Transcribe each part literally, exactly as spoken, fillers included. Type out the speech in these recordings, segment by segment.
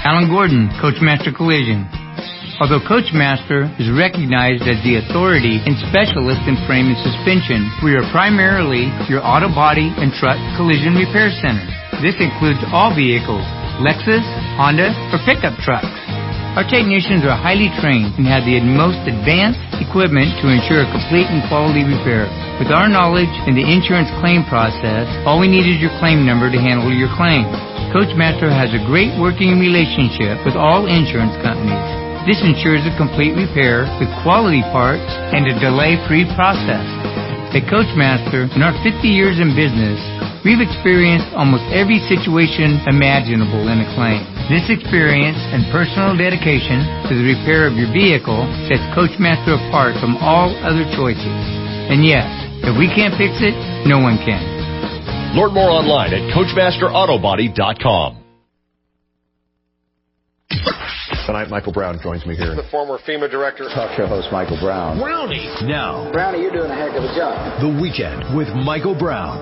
Alan Gordon, Coachmaster Collision. Although Coachmaster is recognized as the authority and specialist in frame and suspension, we are primarily your auto body and truck collision repair center. This includes all vehicles, Lexus, Honda, or pickup trucks. Our technicians are highly trained and have the most advanced equipment to ensure a complete and quality repair. With our knowledge in the insurance claim process, all we need is your claim number to handle your claim. Coachmaster has a great working relationship with all insurance companies. This ensures a complete repair with quality parts and a delay-free process. At Coachmaster, in our fifty years in business, we've experienced almost every situation imaginable in a claim. This experience and personal dedication to the repair of your vehicle sets Coachmaster apart from all other choices. And yes, if we can't fix it, no one can. Learn more online at Coachmaster Auto Body dot com. Tonight, Michael Brown joins me here. The former FEMA director. Talk show host Michael Brown. Brownie. Now. Brownie, you're doing a heck of a job. The Weekend with Michael Brown.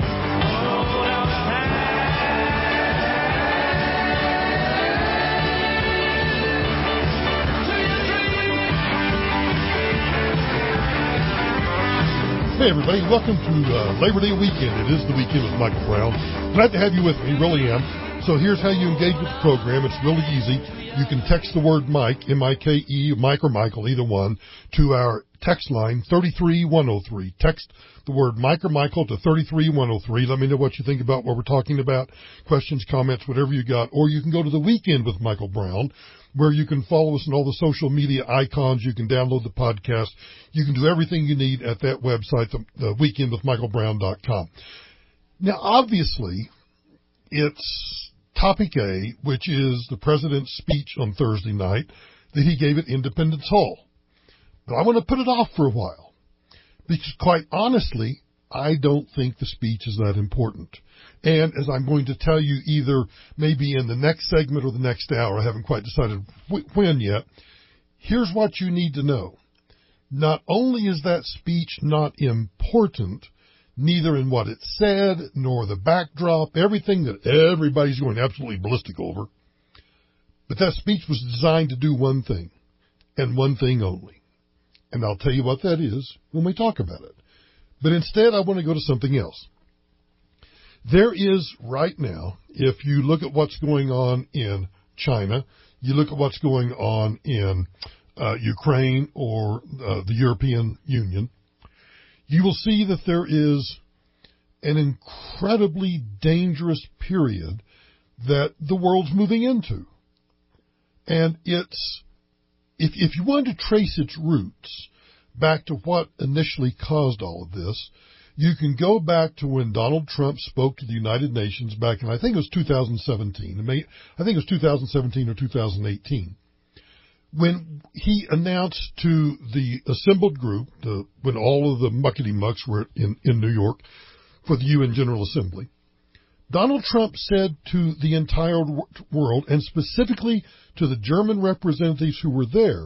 Hey everybody, welcome to uh, Labor Day weekend. It is the Weekend with Michael Brown. Glad to have you with me, really am. So here's how you engage with the program. It's really easy. You can text the word Mike, M I K E, Mike or Michael, either one, to our text line thirty-three one oh three. Text the word Mike or Michael to thirty-three one oh three. Let me know what you think about what we're talking about, questions, comments, whatever you got. Or you can go to the Weekend with Michael Brown, where you can follow us on all the social media icons. You can download the podcast. You can do everything you need at that website, the, the weekend with michael brown dot com. Now, obviously, it's topic A, which is the president's speech on Thursday night that he gave at Independence Hall. But I want to put it off for a while because, quite honestly, I don't think the speech is that important. And as I'm going to tell you either maybe in the next segment or the next hour, I haven't quite decided when yet, here's what you need to know. Not only is that speech not important, neither in what it said, nor the backdrop, everything that everybody's going absolutely ballistic over, but that speech was designed to do one thing, and one thing only. And I'll tell you what that is when we talk about it. But instead, I want to go to something else. There is right now, if you look at what's going on in China, you look at what's going on in uh, Ukraine or uh, the European Union, you will see that there is an incredibly dangerous period that the world's moving into. And it's, if, if you want to trace its roots back to what initially caused all of this, you can go back to when Donald Trump spoke to the United Nations back in, I think it was two thousand seventeen. I think it was two thousand seventeen or two thousand eighteen. When he announced to the assembled group, the, when all of the muckety-mucks were in, in New York for the U N General Assembly, Donald Trump said to the entire world, and specifically to the German representatives who were there,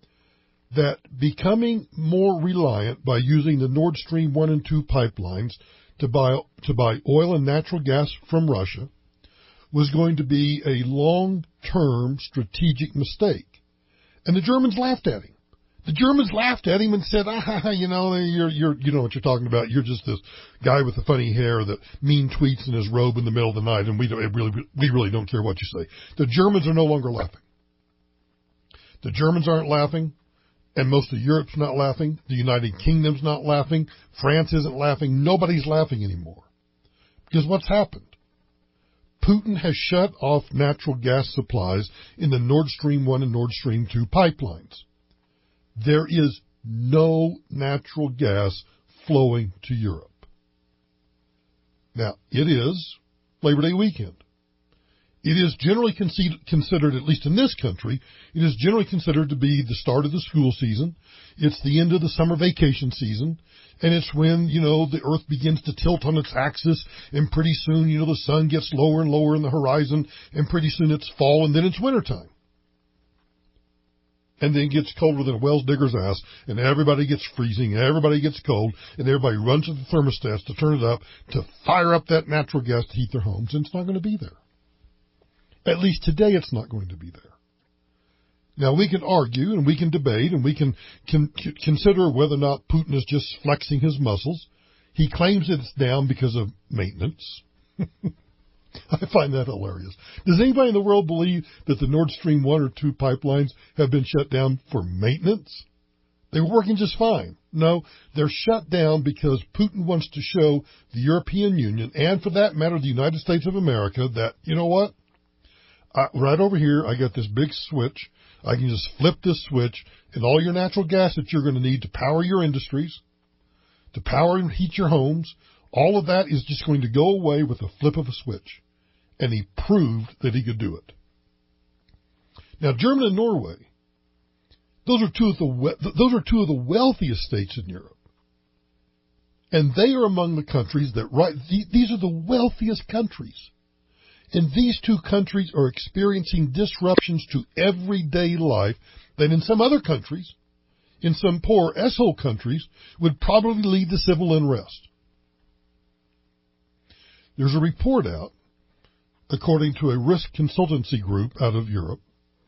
that becoming more reliant by using the Nord Stream one and two pipelines to buy, to buy oil and natural gas from Russia was going to be a long-term strategic mistake. And the Germans laughed at him. The Germans laughed at him and said, ah, you know, you're, you're, you know what you're talking about. You're just this guy with the funny hair that mean tweets in his robe in the middle of the night, and we don't, really, we really don't care what you say. The Germans are no longer laughing. The Germans aren't laughing, and most of Europe's not laughing. The United Kingdom's not laughing. France isn't laughing. Nobody's laughing anymore. Because what's happened? Putin has shut off natural gas supplies in the Nord Stream one and Nord Stream two pipelines. There is no natural gas flowing to Europe. Now, it is Labor Day weekend. It is generally considered, at least in this country, it is generally considered to be the start of the school season. It's the end of the summer vacation season. And it's when, you know, the earth begins to tilt on its axis, and pretty soon, you know, the sun gets lower and lower in the horizon, and pretty soon it's fall, and then it's wintertime. And then it gets colder than a Wells digger's ass, and everybody gets freezing, and everybody gets cold, and everybody runs to the thermostats to turn it up, to fire up that natural gas to heat their homes, and it's not going to be there. At least today it's not going to be there. Now, we can argue and we can debate and we can, can consider whether or not Putin is just flexing his muscles. He claims it's down because of maintenance. I find that hilarious. Does anybody in the world believe that the Nord Stream one or two pipelines have been shut down for maintenance? They were working just fine. No, they're shut down because Putin wants to show the European Union, and for that matter, the United States of America, that, you know what? I, right over here, I got this big switch. I can just flip this switch, and all your natural gas that you're going to need to power your industries, to power and heat your homes, all of that is just going to go away with a flip of a switch. And he proved that he could do it. Now, Germany and Norway, those are two of the those are two of the wealthiest states in Europe, and they are among the countries that right. These are the wealthiest countries, and these two countries are experiencing disruptions to everyday life that in some other countries, in some poor S-hole countries, would probably lead to civil unrest. There's a report out, according to a risk consultancy group out of Europe,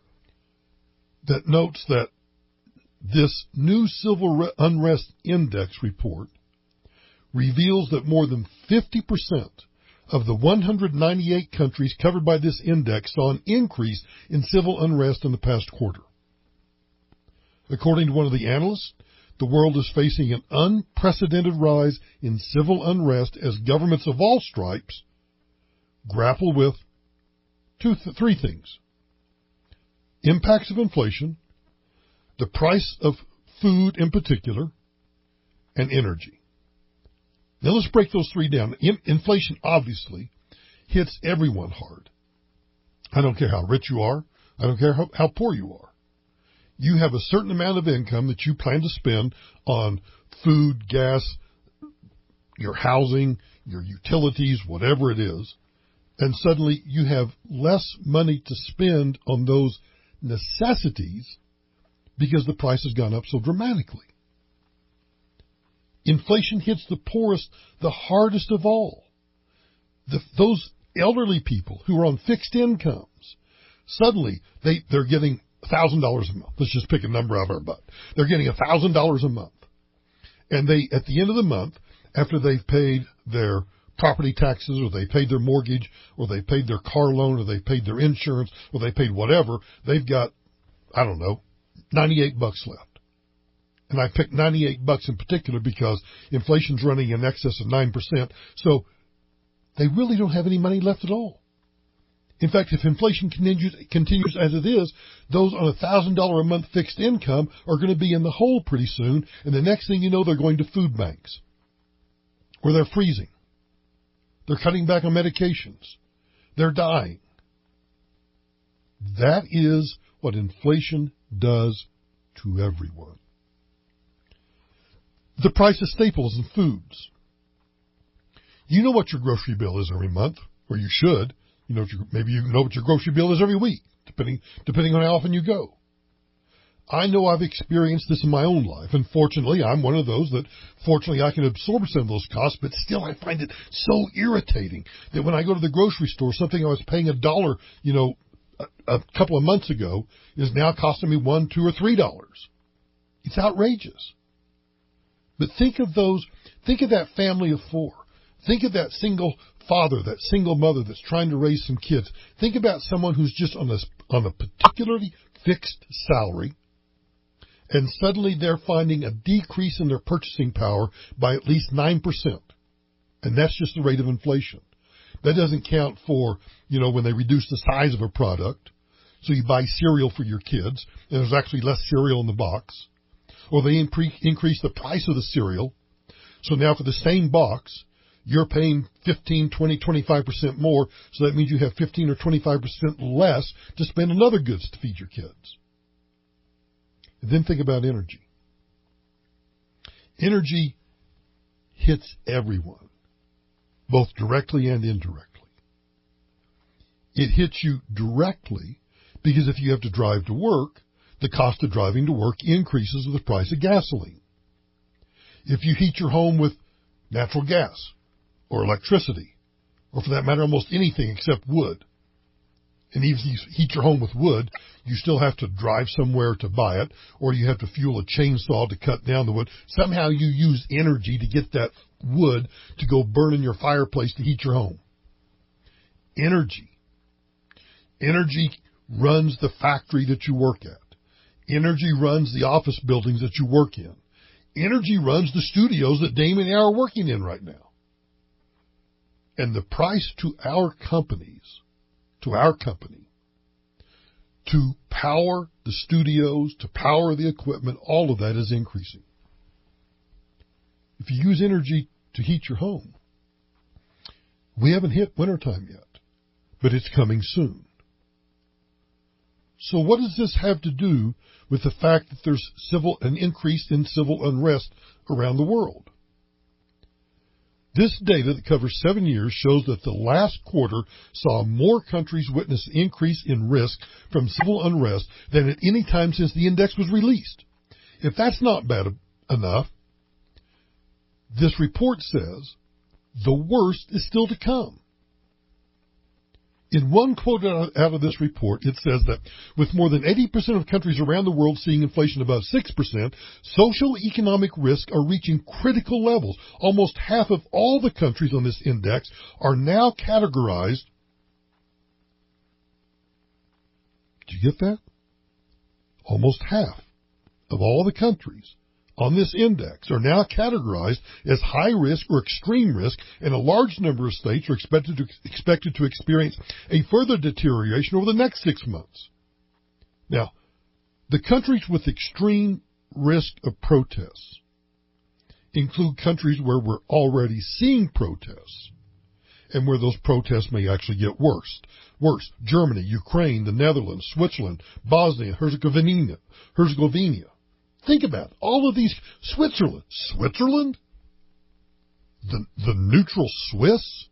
that notes that this new civil unrest index report reveals that more than fifty percent of the one hundred ninety-eight countries covered by this index saw an increase in civil unrest in the past quarter. According to one of the analysts, the world is facing an unprecedented rise in civil unrest as governments of all stripes grapple with two, th- three things: impacts of inflation, the price of food in particular, and energy. Now let's break those three down. In- inflation obviously hits everyone hard. I don't care how rich you are. I don't care how, how poor you are. You have a certain amount of income that you plan to spend on food, gas, your housing, your utilities, whatever it is, and suddenly you have less money to spend on those necessities because the price has gone up so dramatically. Inflation hits the poorest the hardest of all. The, those elderly people who are on fixed incomes, suddenly they, they're getting one thousand dollars a month. Let's just pick a number out of our butt. They're getting one thousand dollars a month. And they, at the end of the month, after they've paid their property taxes, or they paid their mortgage, or they paid their car loan, or they paid their insurance, or they paid whatever, they've got, I don't know, ninety-eight bucks left. And I picked ninety-eight bucks in particular because inflation's running in excess of nine percent. So they really don't have any money left at all. In fact, if inflation continues, continues as it is, those on a one thousand dollars a month fixed income are going to be in the hole pretty soon. And the next thing you know, they're going to food banks, where they're freezing. They're cutting back on medications. They're dying. That is what inflation does to everyone. The price of staples and foods. You know what your grocery bill is every month, or you should. You know, maybe you know what your grocery bill is every week, depending depending on how often you go. I know I've experienced this in my own life, and fortunately, I'm one of those that, fortunately, I can absorb some of those costs, but still I find it so irritating that when I go to the grocery store, something I was paying a dollar, you know, a, a couple of months ago is now costing me one, two, or three dollars. It's outrageous. But think of those, think of that family of four. Think of that single father, that single mother that's trying to raise some kids. Think about someone who's just on a, on a particularly fixed salary, and suddenly they're finding a decrease in their purchasing power by at least nine percent. And that's just the rate of inflation. That doesn't count for, you know, when they reduce the size of a product. So you buy cereal for your kids, and there's actually less cereal in the box. Or they impre- increase the price of the cereal. So now for the same box, you're paying fifteen, twenty, twenty-five percent more. So that means you have fifteen or twenty-five percent less to spend on other goods to feed your kids. And then think about energy. Energy hits everyone, both directly and indirectly. It hits you directly because if you have to drive to work, the cost of driving to work increases with the price of gasoline. If you heat your home with natural gas or electricity, or for that matter, almost anything except wood, And even if you heat your home with wood, you still have to drive somewhere to buy it, or you have to fuel a chainsaw to cut down the wood. Somehow you use energy to get that wood to go burn in your fireplace to heat your home. Energy. Energy runs the factory that you work at. Energy runs the office buildings that you work in. Energy runs the studios that Damon and I are working in right now. And the price to our companies, to our company, to power the studios, to power the equipment, all of that is increasing. If you use energy to heat your home, we haven't hit wintertime yet, but it's coming soon. So what does this have to do with the fact that there's civil an increase in civil unrest around the world? This data that covers seven years shows that the last quarter saw more countries witness an increase in risk from civil unrest than at any time since the index was released. If that's not bad enough, this report says the worst is still to come. In one quote out of this report, it says that with more than eighty percent of countries around the world seeing inflation above six percent, social economic risks are reaching critical levels. Almost half of all the countries on this index are now categorized. Did you get that? Almost half of all the countries on this index are now categorized as high risk or extreme risk, and a large number of states are expected to, expected to experience a further deterioration over the next six months. Now, the countries with extreme risk of protests include countries where we're already seeing protests and where those protests may actually get worse. Worse. Germany, Ukraine, the Netherlands, Switzerland, Bosnia, Herzegovina, Herzegovina. Think about it. All of these. Switzerland. Switzerland? The, the neutral Swiss?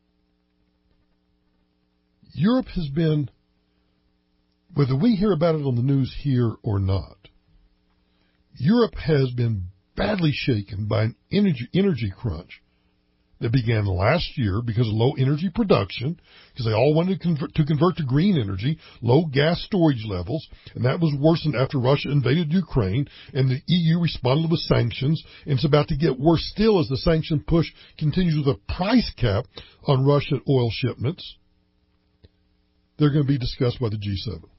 Europe has been, whether we hear about it on the news here or not, Europe has been badly shaken by an energy, energy crunch that began last year because of low energy production, because they all wanted to convert, to convert to green energy, low gas storage levels, and that was worsened after Russia invaded Ukraine, and the E U responded with sanctions, and it's about to get worse still as the sanction push continues with a price cap on Russian oil shipments. They're going to be discussed by the G seven.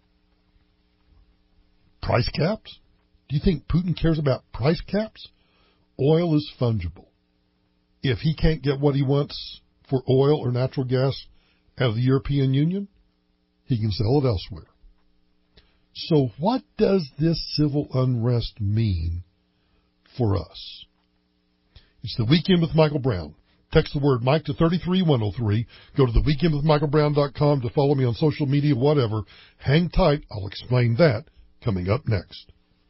Price caps? Do you think Putin cares about price caps? Oil is fungible. If he can't get what he wants for oil or natural gas out of the European Union, he can sell it elsewhere. So what does this civil unrest mean for us? It's the Weekend with Michael Brown. Text the word Mike to three three one oh three. Go to the weekend with michael brown dot com to follow me on social media, whatever. Hang tight. I'll explain that coming up next.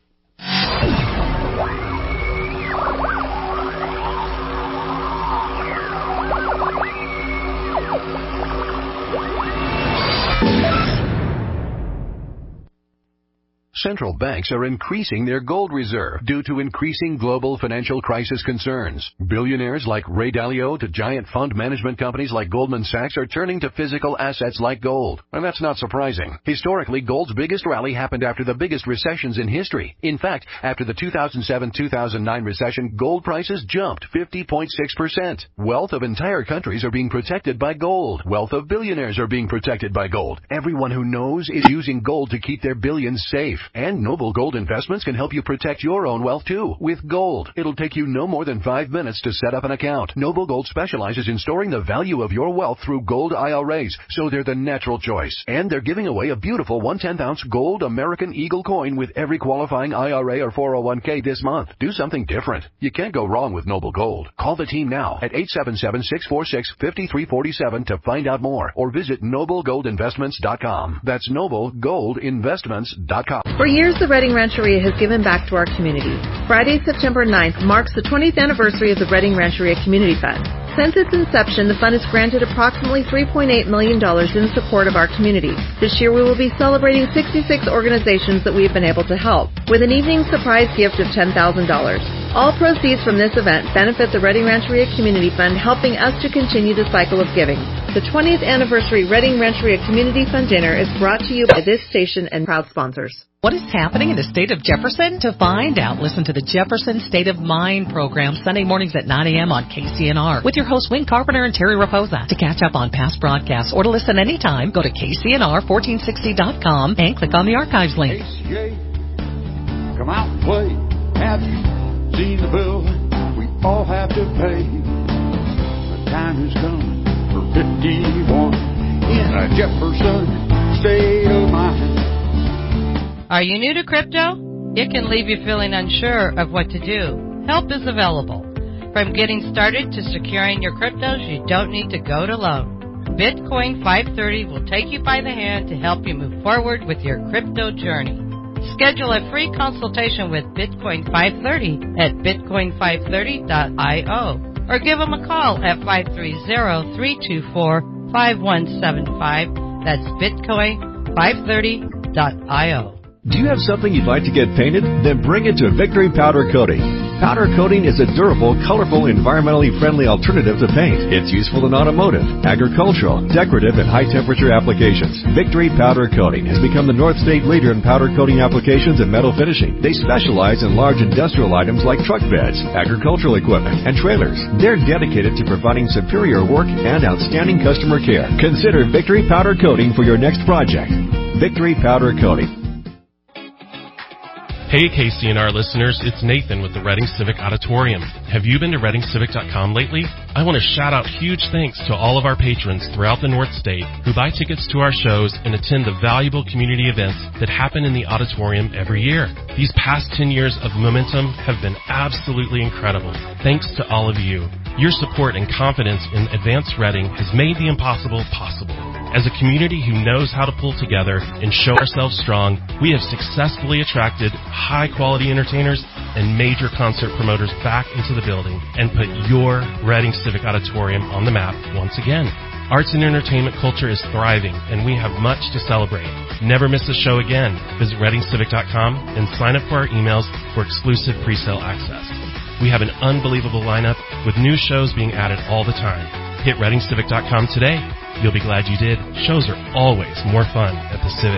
Central banks are increasing their gold reserve due to increasing global financial crisis concerns. Billionaires like Ray Dalio to giant fund management companies like Goldman Sachs are turning to physical assets like gold. And that's not surprising. Historically, gold's biggest rally happened after the biggest recessions in history. In fact, after the two thousand seven to two thousand nine recession, gold prices jumped fifty point six percent. Wealth of entire countries are being protected by gold. Wealth of billionaires are being protected by gold. Everyone who knows is using gold to keep their billions safe. And Noble Gold Investments can help you protect your own wealth, too, with gold. It'll take you no more than five minutes to set up an account. Noble Gold specializes in storing the value of your wealth through gold I R As, so they're the natural choice. And they're giving away a beautiful one tenth ounce gold American Eagle coin with every qualifying I R A or four oh one k this month. Do something different. You can't go wrong with Noble Gold. Call the team now at eight seven seven, six four six, five three four seven to find out more, or visit noble gold investments dot com. That's noble gold investments dot com. For years, the Redding Rancheria has given back to our community. Friday, September ninth marks the twentieth anniversary of the Redding Rancheria Community Fund. Since its inception, the fund has granted approximately three point eight million dollars in support of our community. This year, we will be celebrating sixty-six organizations that we have been able to help, with an evening surprise gift of ten thousand dollars. All proceeds from this event benefit the Redding Rancheria Community Fund, helping us to continue the cycle of giving. The twentieth Anniversary Redding Rancheria Community Fund Dinner is brought to you by this station and proud sponsors. What is happening in the state of Jefferson? To find out, listen to the Jefferson State of Mind program Sunday mornings at nine a.m. on K C N R with your hosts Wayne Carpenter and Terry Raposa. To catch up on past broadcasts or to listen anytime, go to K C N R fourteen sixty dot com and click on the archives link. A C A, come out and play. Have you seen the bill we all have to pay? The time has come for fifty-one in a Jefferson State of Mind. Are you new to crypto? It can leave you feeling unsure of what to do. Help is available. From getting started to securing your cryptos, you don't need to go it alone. Bitcoin five thirty will take you by the hand to help you move forward with your crypto journey. Schedule a free consultation with Bitcoin five thirty at bitcoin five thirty dot io or give them a call at five three zero, three two four, five one seven five. That's bitcoin five thirty dot io. Do you have something you'd like to get painted? Then bring it to Victory Powder Coating. Powder coating is a durable, colorful, environmentally friendly alternative to paint. It's useful in automotive, agricultural, decorative, and high-temperature applications. Victory Powder Coating has become the North State leader in powder coating applications and metal finishing. They specialize in large industrial items like truck beds, agricultural equipment, and trailers. They're dedicated to providing superior work and outstanding customer care. Consider Victory Powder Coating for your next project. Victory Powder Coating. Hey K C N R listeners, it's Nathan with the Redding Civic Auditorium. Have you been to redding civic dot com lately? I want to shout out huge thanks to all of our patrons throughout the North State who buy tickets to our shows and attend the valuable community events that happen in the auditorium every year. These past ten years of momentum have been absolutely incredible. Thanks to all of you. Your support and confidence in Advanced Redding has made the impossible possible. As a community who knows how to pull together and show ourselves strong, we have successfully attracted high-quality entertainers and major concert promoters back into the building and put your Redding Civic Auditorium on the map once again. Arts and entertainment culture is thriving, and we have much to celebrate. Never miss a show again. Visit redding civic dot com and sign up for our emails for exclusive pre-sale access. We have an unbelievable lineup with new shows being added all the time. Hit redding civic dot com today. You'll be glad you did. Shows are always more fun at the Civic.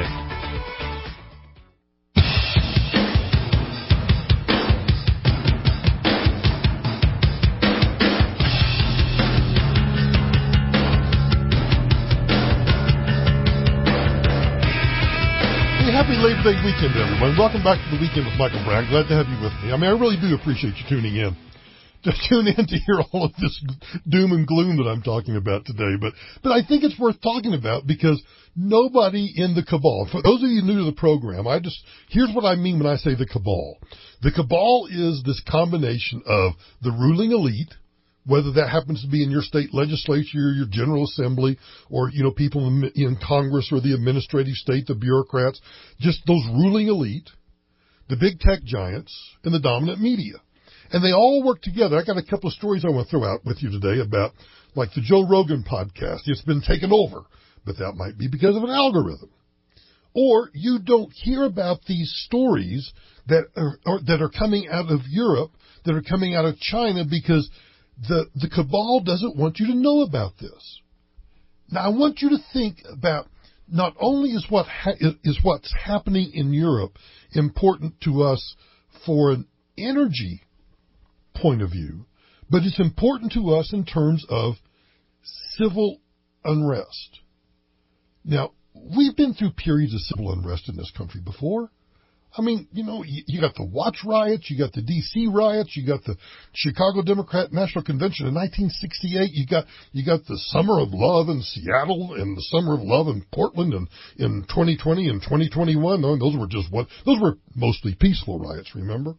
Happy Labor Day weekend, everyone. Welcome back to the Weekend with Michael Brown. Glad to have you with me. I mean, I really do appreciate you tuning in. Just tune in to hear all of this doom and gloom that I'm talking about today. But, but I think it's worth talking about because nobody in the cabal, for those of you new to the program, I just, here's what I mean when I say the cabal. The cabal is this combination of the ruling elite, whether that happens to be in your state legislature, your general assembly, or, you know, people in, in Congress or the administrative state, the bureaucrats, just those ruling elite, the big tech giants, and the dominant media. And they all work together. I got a couple of stories I want to throw out with you today about, like the Joe Rogan podcast. It's been taken over, but that might be because of an algorithm. Or you don't hear about these stories that are, or, that are coming out of Europe, that are coming out of China, because the, the cabal doesn't want you to know about this. Now, I want you to think about not only is what ha- is what's happening in Europe important to us for an energy point of view, but it's important to us in terms of civil unrest. Now, we've been through periods of civil unrest in this country before. I mean, you know, you, you got the Watch riots, you got the D C riots, you got the Chicago Democrat National Convention in nineteen sixty-eight, you got you got the Summer of Love in Seattle and the Summer of Love in Portland and in twenty twenty and twenty twenty-one. Those were just what those were mostly peaceful riots, remember?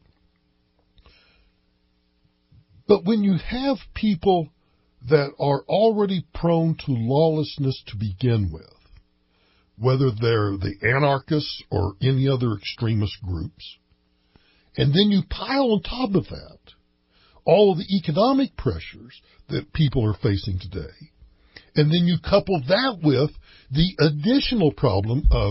But when you have people that are already prone to lawlessness to begin with, whether they're the anarchists or any other extremist groups, and then you pile on top of that all of the economic pressures that people are facing today, and then you couple that with the additional problem of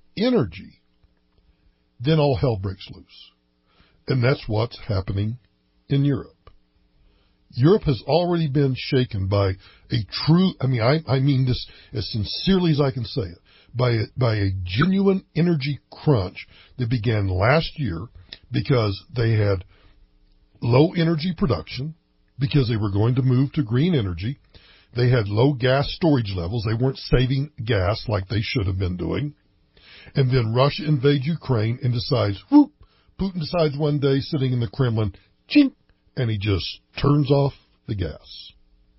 energy, then all hell breaks loose. And that's what's happening in Europe. Europe has already been shaken by a true, I mean, I, I mean this as sincerely as I can say it, by a, by a genuine energy crunch that began last year because they had low energy production, because they were going to move to green energy. They had low gas storage levels. They weren't saving gas like they should have been doing. And then Russia invades Ukraine and decides, whoop, Putin decides one day sitting in the Kremlin, chink, and he just turns off the gas.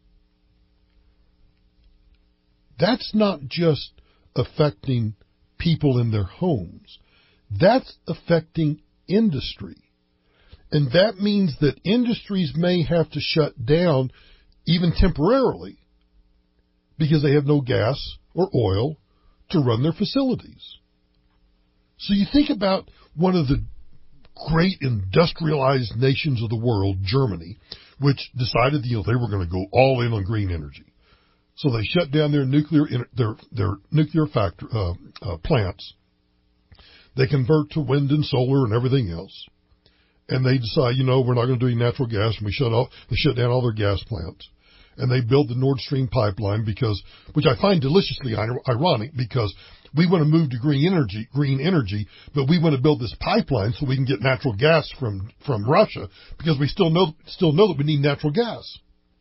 That's not just affecting people in their homes. That's affecting industry. And that means that industries may have to shut down even temporarily because they have no gas or oil to run their facilities. So you think about one of the great industrialized nations of the world, Germany, which decided, you know, they were going to go all in on green energy. So they shut down their nuclear their their nuclear factor, uh, uh, plants. They convert to wind and solar and everything else, and they decide, you know, we're not going to do any natural gas, and we shut off. They shut down all their gas plants, and they build the Nord Stream pipeline because, which I find deliciously ironic, because we want to move to green energy, green energy, but we want to build this pipeline so we can get natural gas from, from Russia because we still know, still know that we need natural gas.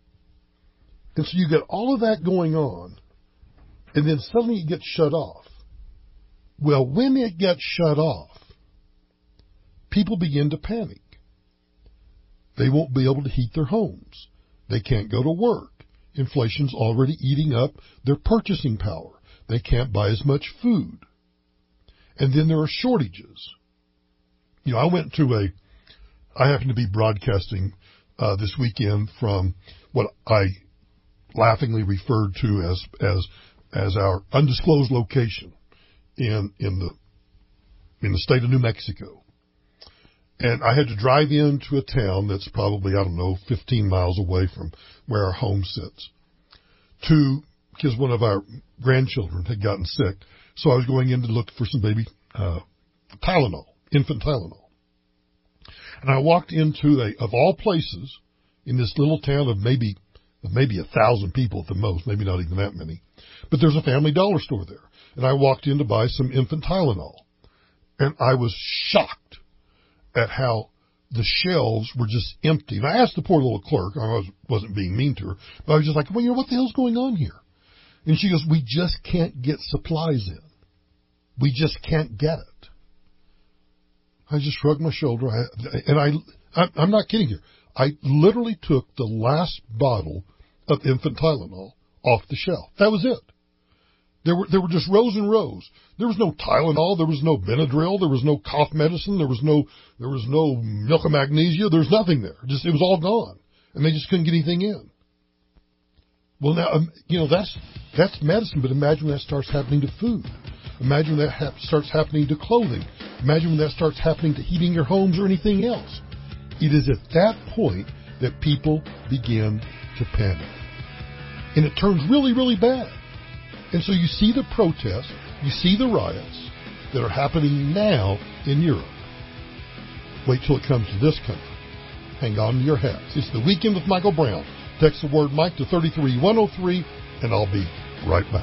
And so you get all of that going on, and then suddenly it gets shut off. Well, when it gets shut off, people begin to panic. They won't be able to heat their homes. They can't go to work. Inflation's already eating up their purchasing power. They can't buy as much food. And then there are shortages. You know, I went to a, I happen to be broadcasting uh, this weekend from what I laughingly referred to as, as, as our undisclosed location in, in the, in the state of New Mexico. And I had to drive into a town that's probably, I don't know, fifteen miles away from where our home sits to, because one of our grandchildren had gotten sick. So I was going in to look for some baby, uh, Tylenol, infant Tylenol. And I walked into a, of all places, in this little town of maybe, of maybe a thousand people at the most, maybe not even that many. But there's a Family Dollar store there. And I walked in to buy some infant Tylenol. And I was shocked at how the shelves were just empty. And I asked the poor little clerk, I was, wasn't being mean to her, but I was just like, well, you know, what the hell's going on here? And she goes, we just can't get supplies in. We just can't get it. I just shrugged my shoulder, I, and I, I, I'm not kidding you. I literally took the last bottle of infant Tylenol off the shelf. That was it. There were, there were just rows and rows. There was no Tylenol. There was no Benadryl. There was no cough medicine. There was no, there was no milk of magnesia. There was nothing there. Just, it was all gone. And they just couldn't get anything in. Well, now, um, you know, that's, that's medicine, but imagine when that starts happening to food. Imagine when that ha- starts happening to clothing. Imagine when that starts happening to heating your homes or anything else. It is at that point that people begin to panic. And it turns really, really bad. And so you see the protests, you see the riots that are happening now in Europe. Wait till it comes to this country. Hang on to your hats. It's the Weekend with Michael Brown. Text the word Mike to three three one oh three, and I'll be right back.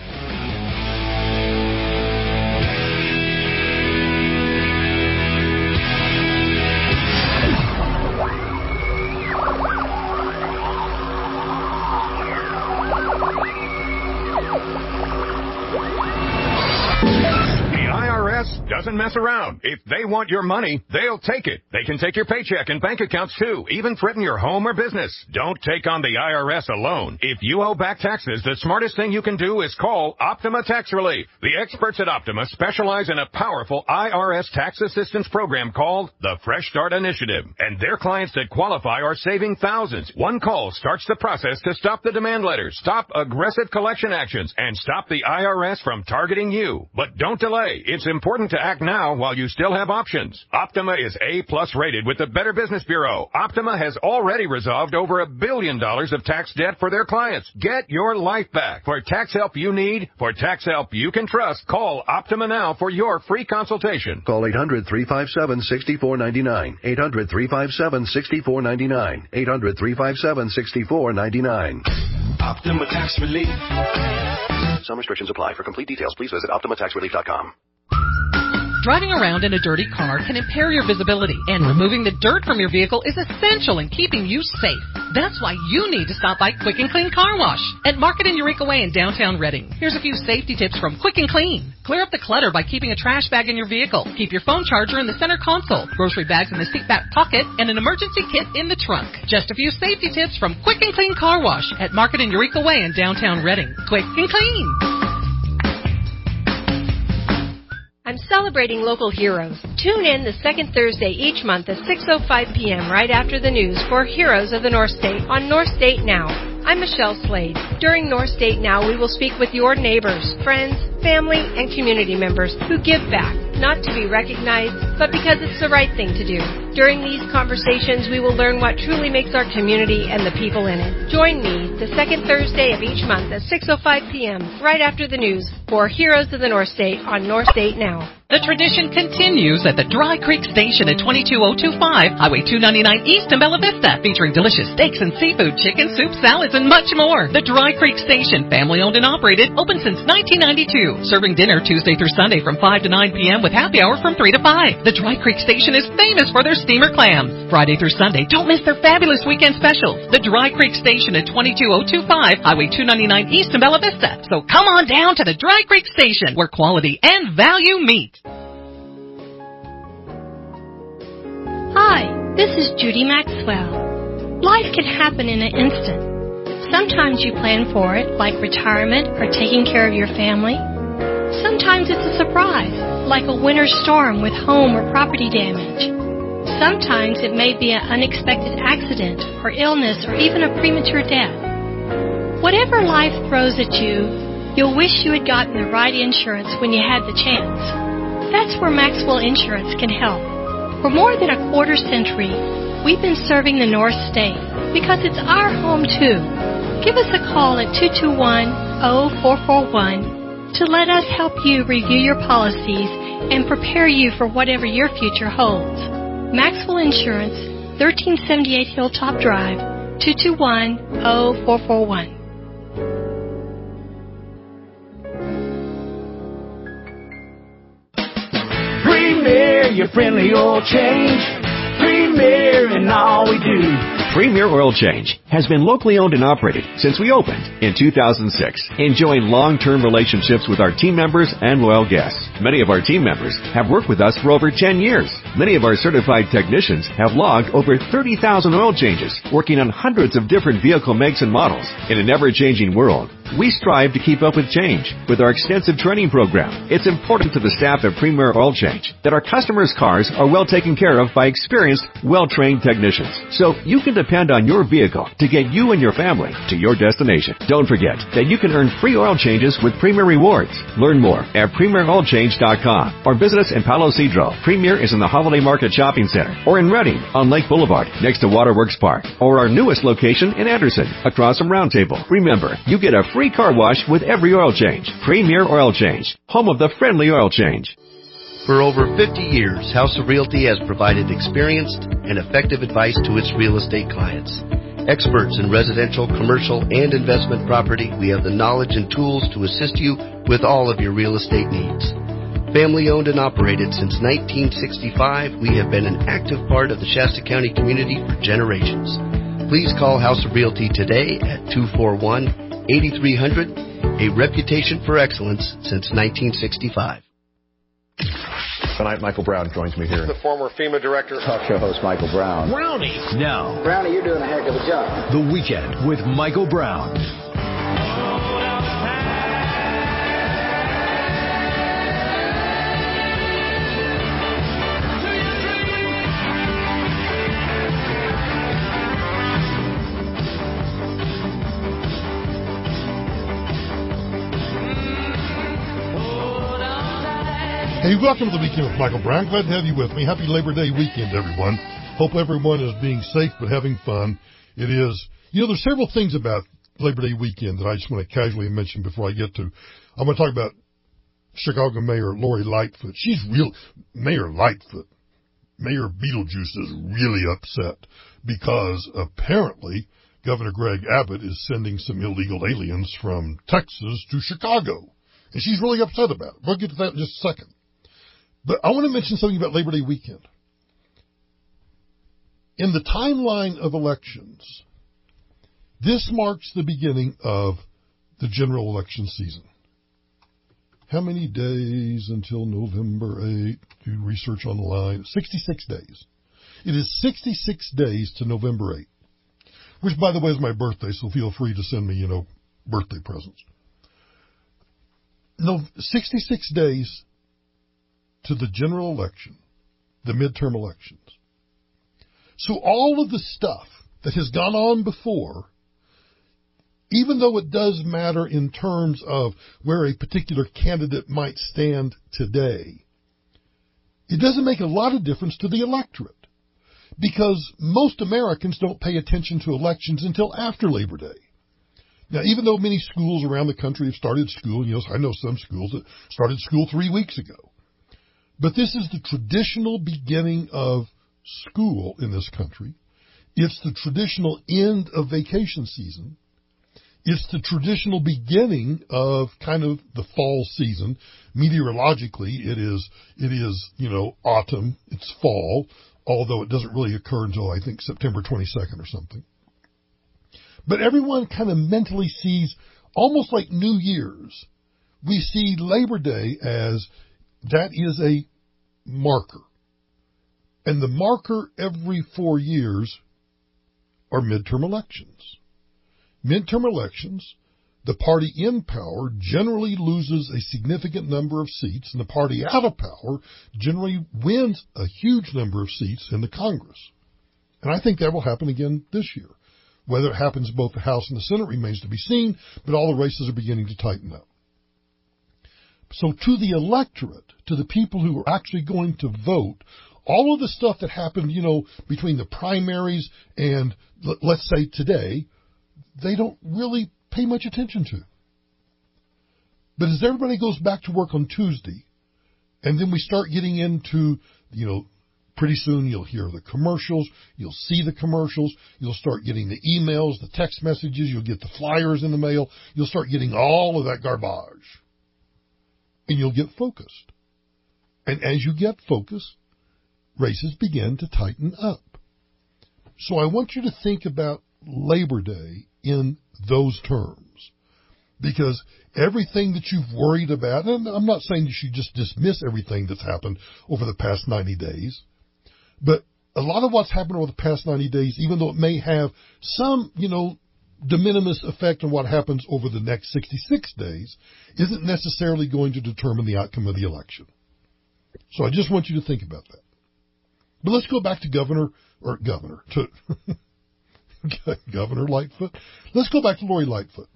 Doesn't mess around. If they want your money, they'll take it. They can take your paycheck and bank accounts too, even threaten your home or business. Don't take on the I R S alone. If you owe back taxes, the smartest thing you can do is call Optima Tax Relief. The experts at Optima specialize in a powerful I R S tax assistance program called the Fresh Start Initiative. And their clients that qualify are saving thousands. One call starts the process to stop the demand letters, stop aggressive collection actions, and stop the I R S from targeting you. But don't delay. It's important to Act now while you still have options. Optima is A-plus rated with the Better Business Bureau. Optima has already resolved over a billion dollars of tax debt for their clients. Get your life back. For tax help you need, for tax help you can trust, call Optima now for your free consultation. Call eight hundred, three five seven, six four nine nine. eight hundred, three five seven, six four nine nine. eight hundred, three five seven, six four nine nine. Optima Tax Relief. Some restrictions apply. For complete details, please visit Optima Tax Relief dot com. Driving around in a dirty car can impair your visibility, and removing the dirt from your vehicle is essential in keeping you safe. That's why you need to stop by Quick and Clean Car Wash at Market and Eureka Way in downtown Reading. Here's a few safety tips from Quick and Clean. Clear up the clutter by keeping a trash bag in your vehicle. Keep your phone charger in the center console, grocery bags in the seat back pocket, and an emergency kit in the trunk. Just a few safety tips from Quick and Clean Car Wash at Market and Eureka Way in downtown Reading. Quick and Clean. I'm celebrating local heroes. Tune in the second Thursday each month at six oh five p.m. right after the news for Heroes of the North State on North State Now. I'm Michelle Slade. During North State Now, we will speak with your neighbors, friends, family, and community members who give back, not to be recognized, but because it's the right thing to do. During these conversations, we will learn what truly makes our community and the people in it. Join me the second Thursday of each month at six oh five p.m. right after the news for Heroes of the North State on North State Now. The tradition continues at the Dry Creek Station at twenty-two oh two five, Highway two ninety-nine East in Bella Vista, featuring delicious steaks and seafood, chicken, soup, salads, and much more. The Dry Creek Station, family-owned and operated, open since nineteen ninety-two, serving dinner Tuesday through Sunday from five to nine p.m. with happy hour from three to five. The Dry Creek Station is famous for their steamer clams. Friday through Sunday, don't miss their fabulous weekend specials. The Dry Creek Station at twenty-two oh two five, Highway two ninety-nine East in Bella Vista. So come on down to the Dry Creek Station, where quality and value meet. Hi, this is Judy Maxwell. Life can happen in an instant. Sometimes you plan for it, like retirement or taking care of your family. Sometimes it's a surprise, like a winter storm with home or property damage. Sometimes it may be an unexpected accident or illness or even a premature death. Whatever life throws at you, you'll wish you had gotten the right insurance when you had the chance. That's where Maxwell Insurance can help. For more than a quarter century, we've been serving the North State because it's our home too. Give us a call at two two one, oh four four one to let us help you review your policies and prepare you for whatever your future holds. Maxwell Insurance, thirteen seventy-eight Hilltop Drive, two two one, oh four four one. Premier, your friendly oil change. Premier in all we do. Premier Oil Change has been locally owned and operated since we opened in two thousand six, enjoying long-term relationships with our team members and loyal guests. Many of our team members have worked with us for over ten years. Many of our certified technicians have logged over thirty thousand oil changes, working on hundreds of different vehicle makes and models. In an ever-changing world, we strive to keep up with change with our extensive training program. It's important to the staff at Premier Oil Change that our customers' cars are well taken care of by experienced, well-trained technicians. So you can depend on your vehicle to get you and your family to your destination. Don't forget that you can earn free oil changes with Premier Rewards. Learn more at premier oil change dot com or visit us in Palo Cedro. Premier is in the Holiday Market Shopping Center, or in Reading on Lake Boulevard next to Waterworks Park, or our newest location in Anderson across from Round Table. Remember, you get a free car wash with every oil change. Premier Oil Change, home of the friendly oil change. For over fifty years, House of Realty has provided experienced and effective advice to its real estate clients. Experts in residential, commercial, and investment property, we have the knowledge and tools to assist you with all of your real estate needs. Family owned and operated since nineteen sixty-five, we have been an active part of the Shasta County community for generations. Please call House of Realty today at two four one, eight three hundred, a reputation for excellence since nineteen sixty-five. Tonight, Michael Brown joins me here. The former FEMA director. Talk show host Michael Brown. Brownie. Now, Brownie, you're doing a heck of a job. The Weekend with Michael Brown. Hey, welcome to the Weekend with Michael Brown. Glad to have you with me. Happy Labor Day weekend, everyone. Hope everyone is being safe but having fun. It is, you know, there's several things about Labor Day weekend that I just want to casually mention before I get to. I'm going to talk about Chicago Mayor Lori Lightfoot. She's real, Mayor Lightfoot, Mayor Beetlejuice is really upset because apparently Governor Greg Abbott is sending some illegal aliens from Texas to Chicago. And she's really upset about it. We'll get to that in just a second. But I want to mention something about Labor Day weekend. In the timeline of elections, this marks the beginning of the general election season. How many days until November eighth? Do research on the line. sixty-six days. It is sixty-six days to November eighth, which, by the way, is my birthday, so feel free to send me, you know, birthday presents. No, sixty-six days to the general election, the midterm elections. So all of the stuff that has gone on before, even though it does matter in terms of where a particular candidate might stand today, it doesn't make a lot of difference to the electorate because most Americans don't pay attention to elections until after Labor Day. Now, even though many schools around the country have started school, you know, I know some schools that started school three weeks ago. But this is the traditional beginning of school in this country. It's the traditional end of vacation season. It's the traditional beginning of kind of the fall season. Meteorologically, it is, it is, you know, autumn. It's fall, although it doesn't really occur until, I think, September twenty-second or something. But everyone kind of mentally sees, almost like New Year's, we see Labor Day as that is a marker. And the marker every four years are midterm elections. Midterm elections, the party in power generally loses a significant number of seats, and the party out of power generally wins a huge number of seats in the Congress. And I think that will happen again this year. Whether it happens in both the House and the Senate remains to be seen, but all the races are beginning to tighten up. So to the electorate, to the people who are actually going to vote, all of the stuff that happened, you know, between the primaries and, let's say, today, they don't really pay much attention to. But as everybody goes back to work on Tuesday, and then we start getting into, you know, pretty soon you'll hear the commercials, you'll see the commercials, you'll start getting the emails, the text messages, you'll get the flyers in the mail, you'll start getting all of that garbage. And you'll get focused. And as you get focused, races begin to tighten up. So I want you to think about Labor Day in those terms. Because everything that you've worried about, and I'm not saying you should just dismiss everything that's happened over the past ninety days, but a lot of what's happened over the past ninety days, even though it may have some, you know, de minimis effect on what happens over the next sixty-six days, isn't necessarily going to determine the outcome of the election. So I just want you to think about that. But let's go back to Governor, or Governor, to Governor Lightfoot. Let's go back to Lori Lightfoot.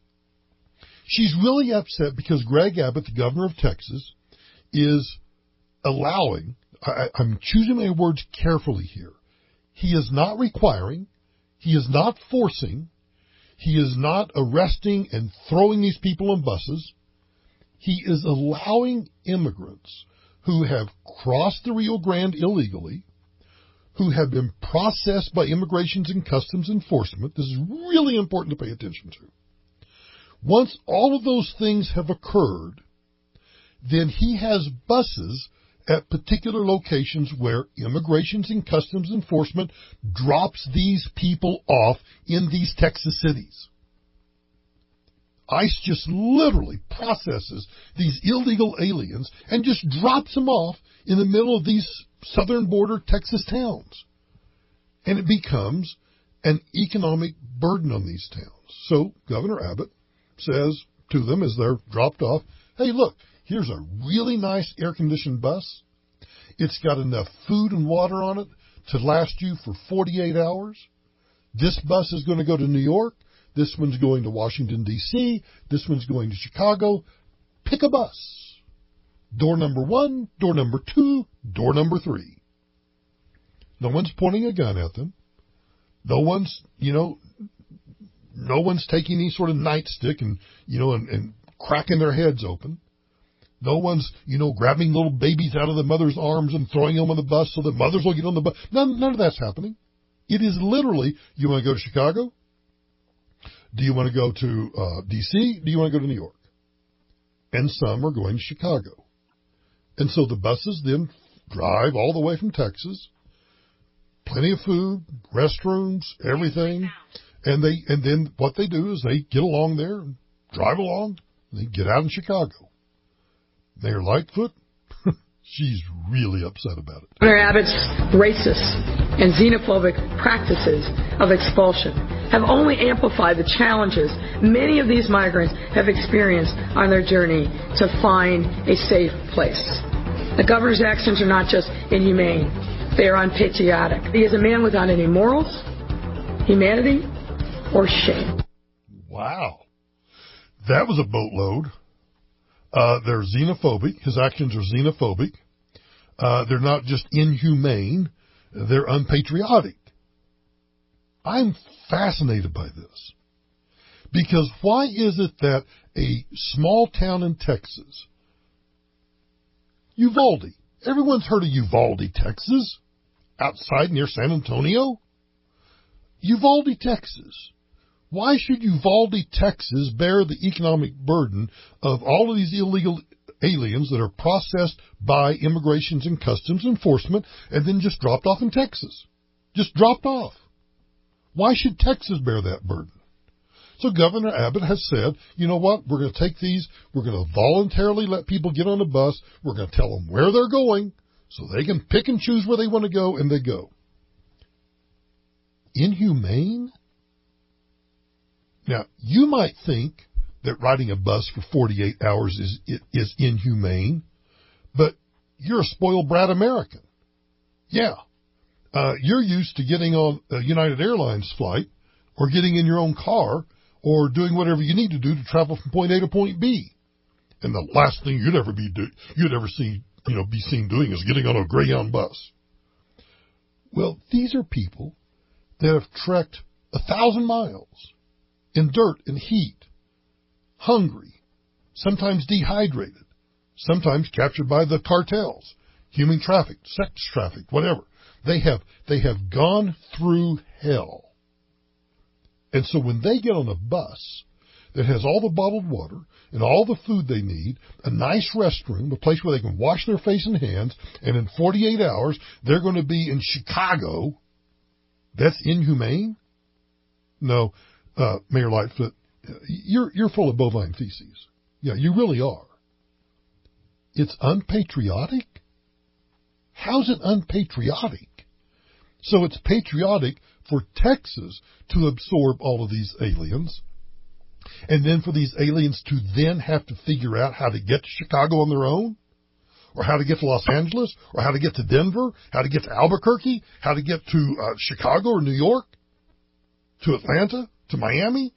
She's really upset because Greg Abbott, the governor of Texas, is allowing, I, I'm choosing my words carefully here, he is not requiring, he is not forcing, he is not arresting and throwing these people on buses. He is allowing immigrants who have crossed the Rio Grande illegally, who have been processed by Immigration and Customs Enforcement. This is really important to pay attention to. Once all of those things have occurred, then he has buses at particular locations where Immigration and Customs Enforcement drops these people off in these Texas cities. ICE just literally processes these illegal aliens and just drops them off in the middle of these southern border Texas towns. And it becomes an economic burden on these towns. So Governor Abbott says to them as they're dropped off, hey, look, here's a really nice air-conditioned bus. It's got enough food and water on it to last you for forty-eight hours. This bus is going to go to New York. This one's going to Washington, D C This one's going to Chicago. Pick a bus. Door number one, door number two, door number three. No one's pointing a gun at them. No one's, you know, no one's taking any sort of nightstick and, you know, and, and cracking their heads open. No one's, you know, grabbing little babies out of the mother's arms and throwing them on the bus so the mothers will get on the bus. None, none of that's happening. It is literally, you want to go to Chicago? Do you want to go to uh, D C? Do you want to go to New York? And some are going to Chicago. And so the buses then drive all the way from Texas. Plenty of food, restrooms, everything. And they and then what they do is they get along there and drive along. And they get out in Chicago. Mayor Lightfoot, she's really upset about it. Governor Abbott's racist and xenophobic practices of expulsion have only amplified the challenges many of these migrants have experienced on their journey to find a safe place. The governor's actions are not just inhumane, they are unpatriotic. He is a man without any morals, humanity, or shame. Wow. That was a boatload. Uh, they're xenophobic. His actions are xenophobic. Uh, they're not just inhumane. They're unpatriotic. I'm fascinated by this. Because why is it that a small town in Texas, Uvalde, everyone's heard of Uvalde, Texas, outside near San Antonio? Uvalde, Texas. Why should Uvalde, Texas bear the economic burden of all of these illegal aliens that are processed by Immigrations and Customs Enforcement and then just dropped off in Texas? Just dropped off. Why should Texas bear that burden? So Governor Abbott has said, you know what, we're going to take these, we're going to voluntarily let people get on a bus, we're going to tell them where they're going so they can pick and choose where they want to go, and they go. Inhumane? Now, you might think that riding a bus for forty-eight hours is is inhumane, but you're a spoiled brat American. Yeah. Uh, you're used to getting on a United Airlines flight or getting in your own car or doing whatever you need to do to travel from point A to point B. And the last thing you'd ever be do, you'd ever see, you know, be seen doing is getting on a Greyhound bus. Well, these are people that have trekked a thousand miles in dirt and heat, hungry, sometimes dehydrated, sometimes captured by the cartels, human traffic, sex traffic, whatever. They have they have gone through hell. And so when they get on a bus that has all the bottled water and all the food they need, a nice restroom, a place where they can wash their face and hands, and in forty-eight hours they're going to be in Chicago, that's inhumane? No. Uh, Mayor Lightfoot, you're you're full of bovine feces. Yeah, you really are. It's unpatriotic? How's it unpatriotic? So it's patriotic for Texas to absorb all of these aliens, and then for these aliens to then have to figure out how to get to Chicago on their own, or how to get to Los Angeles, or how to get to Denver, how to get to Albuquerque, how to get to uh, Chicago or New York, to Atlanta, to Miami?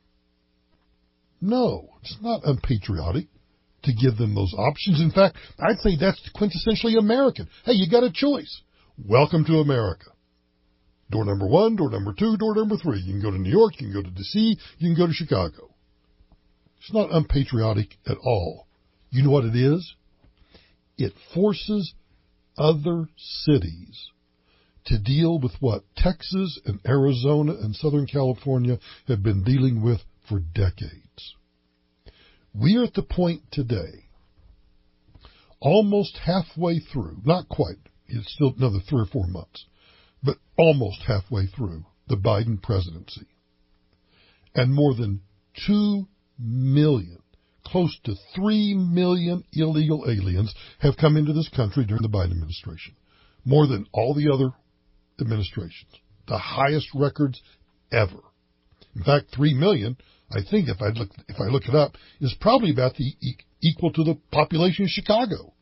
No, it's not unpatriotic to give them those options. In fact, I'd say that's quintessentially American. Hey, you got a choice. Welcome to America. Door number one, door number two, door number three. You can go to New York, you can go to D C, you can go to Chicago. It's not unpatriotic at all. You know what it is? It forces other cities to deal with what Texas and Arizona and Southern California have been dealing with for decades. We are at the point today, almost halfway through, not quite, it's still another three or four months, but almost halfway through the Biden presidency. And more than two million, close to three million illegal aliens have come into this country during the Biden administration. More than all the other administrations, the highest records ever. In fact, three million, I think, if I look if I look it up, is probably about the equal to the population of Chicago.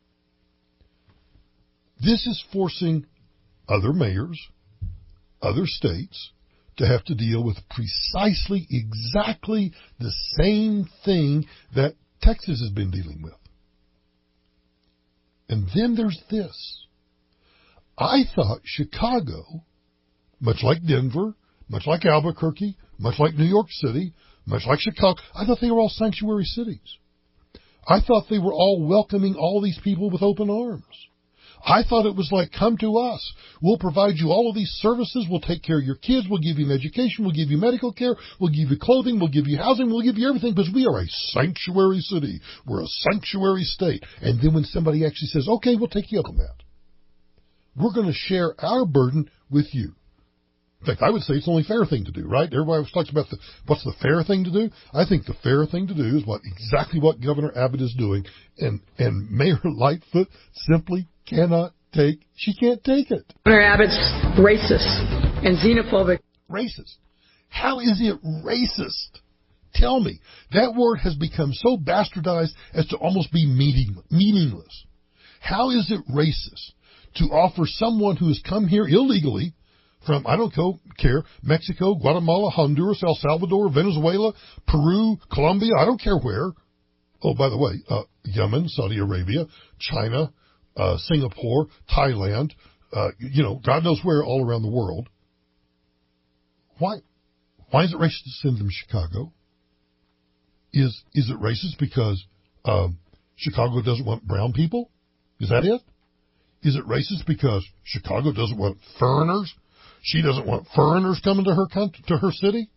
This is forcing other mayors, other states, to have to deal with precisely, exactly the same thing that Texas has been dealing with. And then there's this. I thought Chicago, much like Denver, much like Albuquerque, much like New York City, much like Chicago, I thought they were all sanctuary cities. I thought they were all welcoming all these people with open arms. I thought it was like, come to us. We'll provide you all of these services. We'll take care of your kids. We'll give you an education. We'll give you medical care. We'll give you clothing. We'll give you housing. We'll give you everything because we are a sanctuary city. We're a sanctuary state. And then when somebody actually says, okay, we'll take you up on that. We're going to share our burden with you. In fact, I would say it's the only fair thing to do, right? Everybody always talks about the, what's the fair thing to do. I think the fair thing to do is what exactly what Governor Abbott is doing. And, and Mayor Lightfoot simply cannot take, she can't take it. Governor Abbott's racist and xenophobic. Racist. How is it racist? Tell me. That word has become so bastardized as to almost be meaning, meaningless. How is it racist to offer someone who has come here illegally from, I don't care, Mexico, Guatemala, Honduras, El Salvador, Venezuela, Peru, Colombia, I don't care where. Oh, by the way, uh, Yemen, Saudi Arabia, China, uh, Singapore, Thailand, uh, you know, God knows where all around the world. Why, why is it racist to send them to Chicago? Is, is it racist because, um, Chicago doesn't want brown people? Is that it? Is it racist because Chicago doesn't want foreigners? She doesn't want foreigners coming to her country, to her city?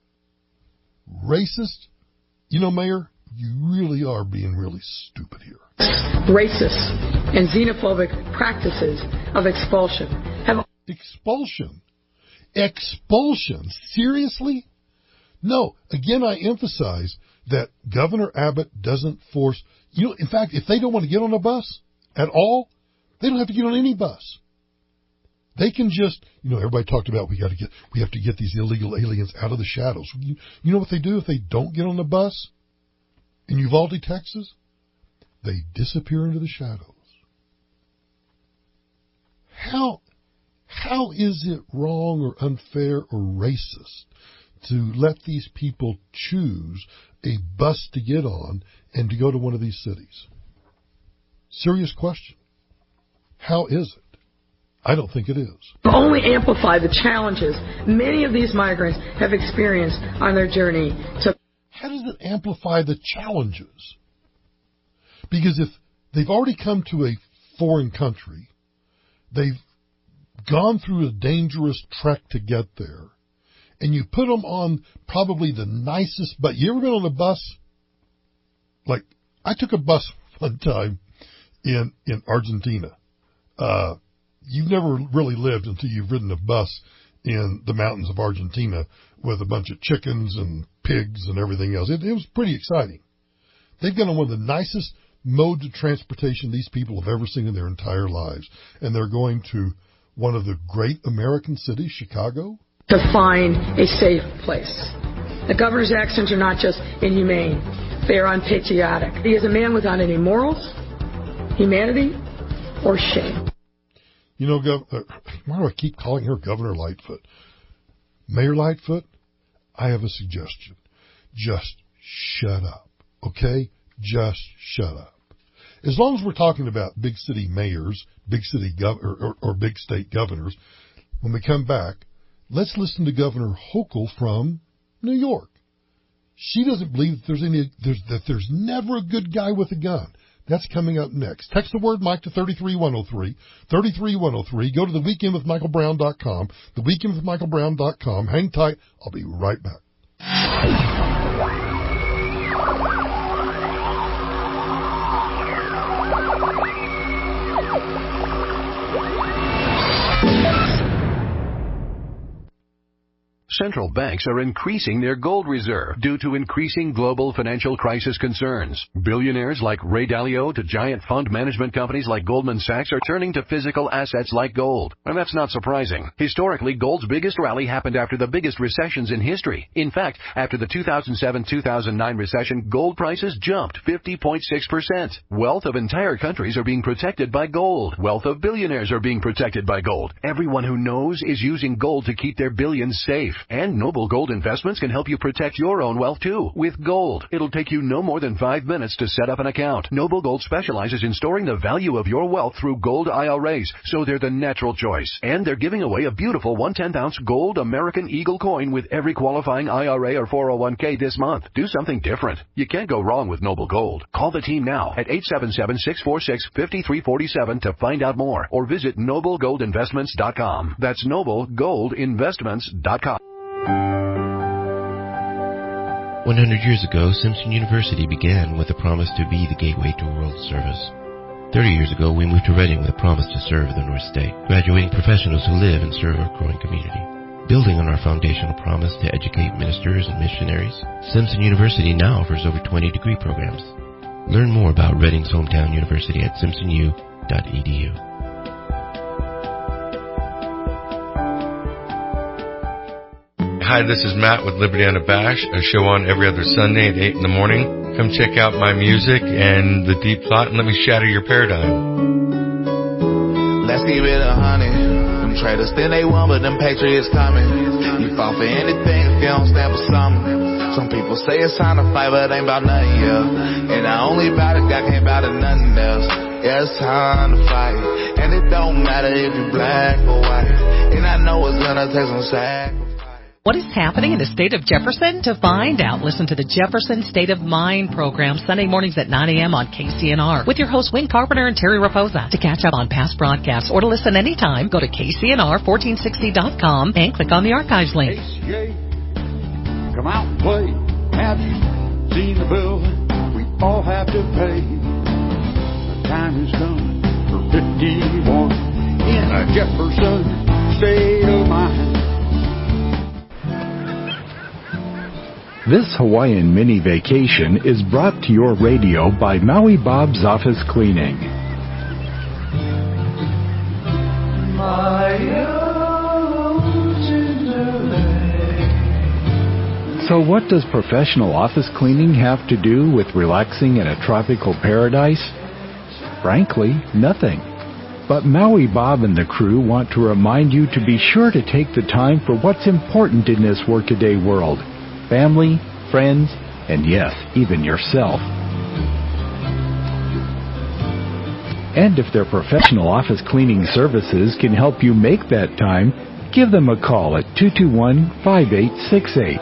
Racist? You know, Mayor, you really are being really stupid here. Racist and xenophobic practices of expulsion have... Expulsion? Expulsion? Seriously? No. Again, I emphasize that Governor Abbott doesn't force... You know, in fact, if they don't want to get on a bus at all, they don't have to get on any bus. They can just, you know, everybody talked about we got to get, we have to get these illegal aliens out of the shadows. You, you know what they do if they don't get on the bus in Uvalde, Texas? They disappear into the shadows. How, how is it wrong or unfair or racist to let these people choose a bus to get on and to go to one of these cities? Serious question. How is it? I don't think it is. Only amplify the challenges many of these migrants have experienced on their journey to... How does it amplify the challenges? Because if they've already come to a foreign country, they've gone through a dangerous trek to get there, and you put them on probably the nicest bus. You ever been on a bus? Like, I took a bus one time in, in Argentina. Uh, You've never really lived until you've ridden a bus in the mountains of Argentina with a bunch of chickens and pigs and everything else. It, it was pretty exciting. They've got on one of the nicest modes of transportation these people have ever seen in their entire lives. And they're going to one of the great American cities, Chicago. To find a safe place. The governor's actions are not just inhumane. They are unpatriotic. He is a man without any morals, humanity, or shame. You know, Gov- uh, why do I keep calling her Governor Lightfoot? Mayor Lightfoot, I have a suggestion. Just shut up, okay? Just shut up. As long as we're talking about big city mayors, big city gov- or, or, or big state governors, when we come back, let's listen to Governor Hochul from New York. She doesn't believe that there's any there's, that there's never a good guy with a gun. That's coming up next. Text the word Mike to three three one oh three, three three one oh three. Go to the weekend with michael brown dot com, the weekend with michael brown dot com. Hang tight. I'll be right back. Central banks are increasing their gold reserve due to increasing global financial crisis concerns. Billionaires like Ray Dalio to giant fund management companies like Goldman Sachs are turning to physical assets like gold. And that's not surprising. Historically, gold's biggest rally happened after the biggest recessions in history. In fact, after the two thousand seven two thousand nine recession, gold prices jumped fifty point six percent. Wealth of entire countries are being protected by gold. Wealth of billionaires are being protected by gold. Everyone who knows is using gold to keep their billions safe. And Noble Gold Investments can help you protect your own wealth, too, with gold. It'll take you no more than five minutes to set up an account. Noble Gold specializes in storing the value of your wealth through gold I R As, so they're the natural choice. And they're giving away a beautiful one tenth ounce gold American Eagle coin with every qualifying I R A or four oh one k this month. Do something different. You can't go wrong with Noble Gold. Call the team now at eight seven seven, six four six, five three four seven to find out more, or visit noble gold investments dot com. That's noble gold investments dot com. one hundred years ago, Simpson University began with a promise to be the gateway to world service. thirty years ago, we moved to Reading with a promise to serve the North State, graduating professionals who live and serve our growing community. Building on our foundational promise to educate ministers and missionaries, Simpson University now offers over twenty degree programs. Learn more about Reading's hometown university at simpson u dot e d u. Hi, this is Matt with Liberty Unabashed, a show on every other Sunday at eight in the morning. Come check out my music and the deep thought and let me shatter your paradigm. Let's keep it a hundred. Them traders think they won, but them patriots coming. You fall for anything if you don't stand for something. Some people say it's time to fight, but it ain't about nothing, yeah. And I only bout it, I can't bout it, nothing else. Yeah, it's time to fight. And it don't matter if you black or white. And I know it's gonna take some sacrifice. What is happening in the state of Jefferson? To find out, listen to the Jefferson State of Mind program Sunday mornings at nine a.m. on K C N R with your hosts Wayne Carpenter and Terry Raposa. To catch up on past broadcasts or to listen anytime, go to K C N R fourteen sixty dot com and click on the archives link. H J, come out and play. Have you seen the bill we all have to pay? The time is coming for fifty-one in a Jefferson State of Mind. This Hawaiian mini vacation is brought to your radio by Maui Bob's Office Cleaning. So what does professional office cleaning have to do with relaxing in a tropical paradise? Frankly, nothing. But Maui Bob and the crew want to remind you to be sure to take the time for what's important in this workaday world. Family, friends, and yes, even yourself. And if their professional office cleaning services can help you make that time, give them a call at two two one, five eight six eight.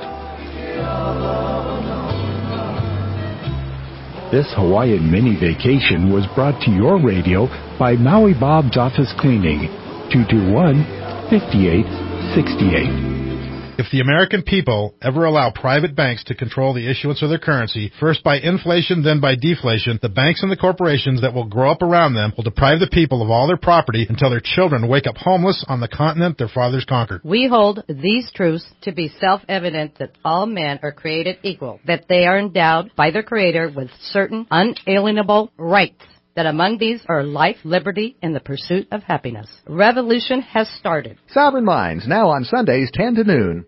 This Hawaiian mini vacation was brought to your radio by Maui Bob's Office Cleaning, two two one, five eight six eight. If the American people ever allow private banks to control the issuance of their currency, first by inflation, then by deflation, the banks and the corporations that will grow up around them will deprive the people of all their property until their children wake up homeless on the continent their fathers conquered. We hold these truths to be self-evident that all men are created equal, that they are endowed by their Creator with certain unalienable rights, that among these are life, liberty, and the pursuit of happiness. Revolution has started. Sovereign Minds, now on Sundays, ten to noon.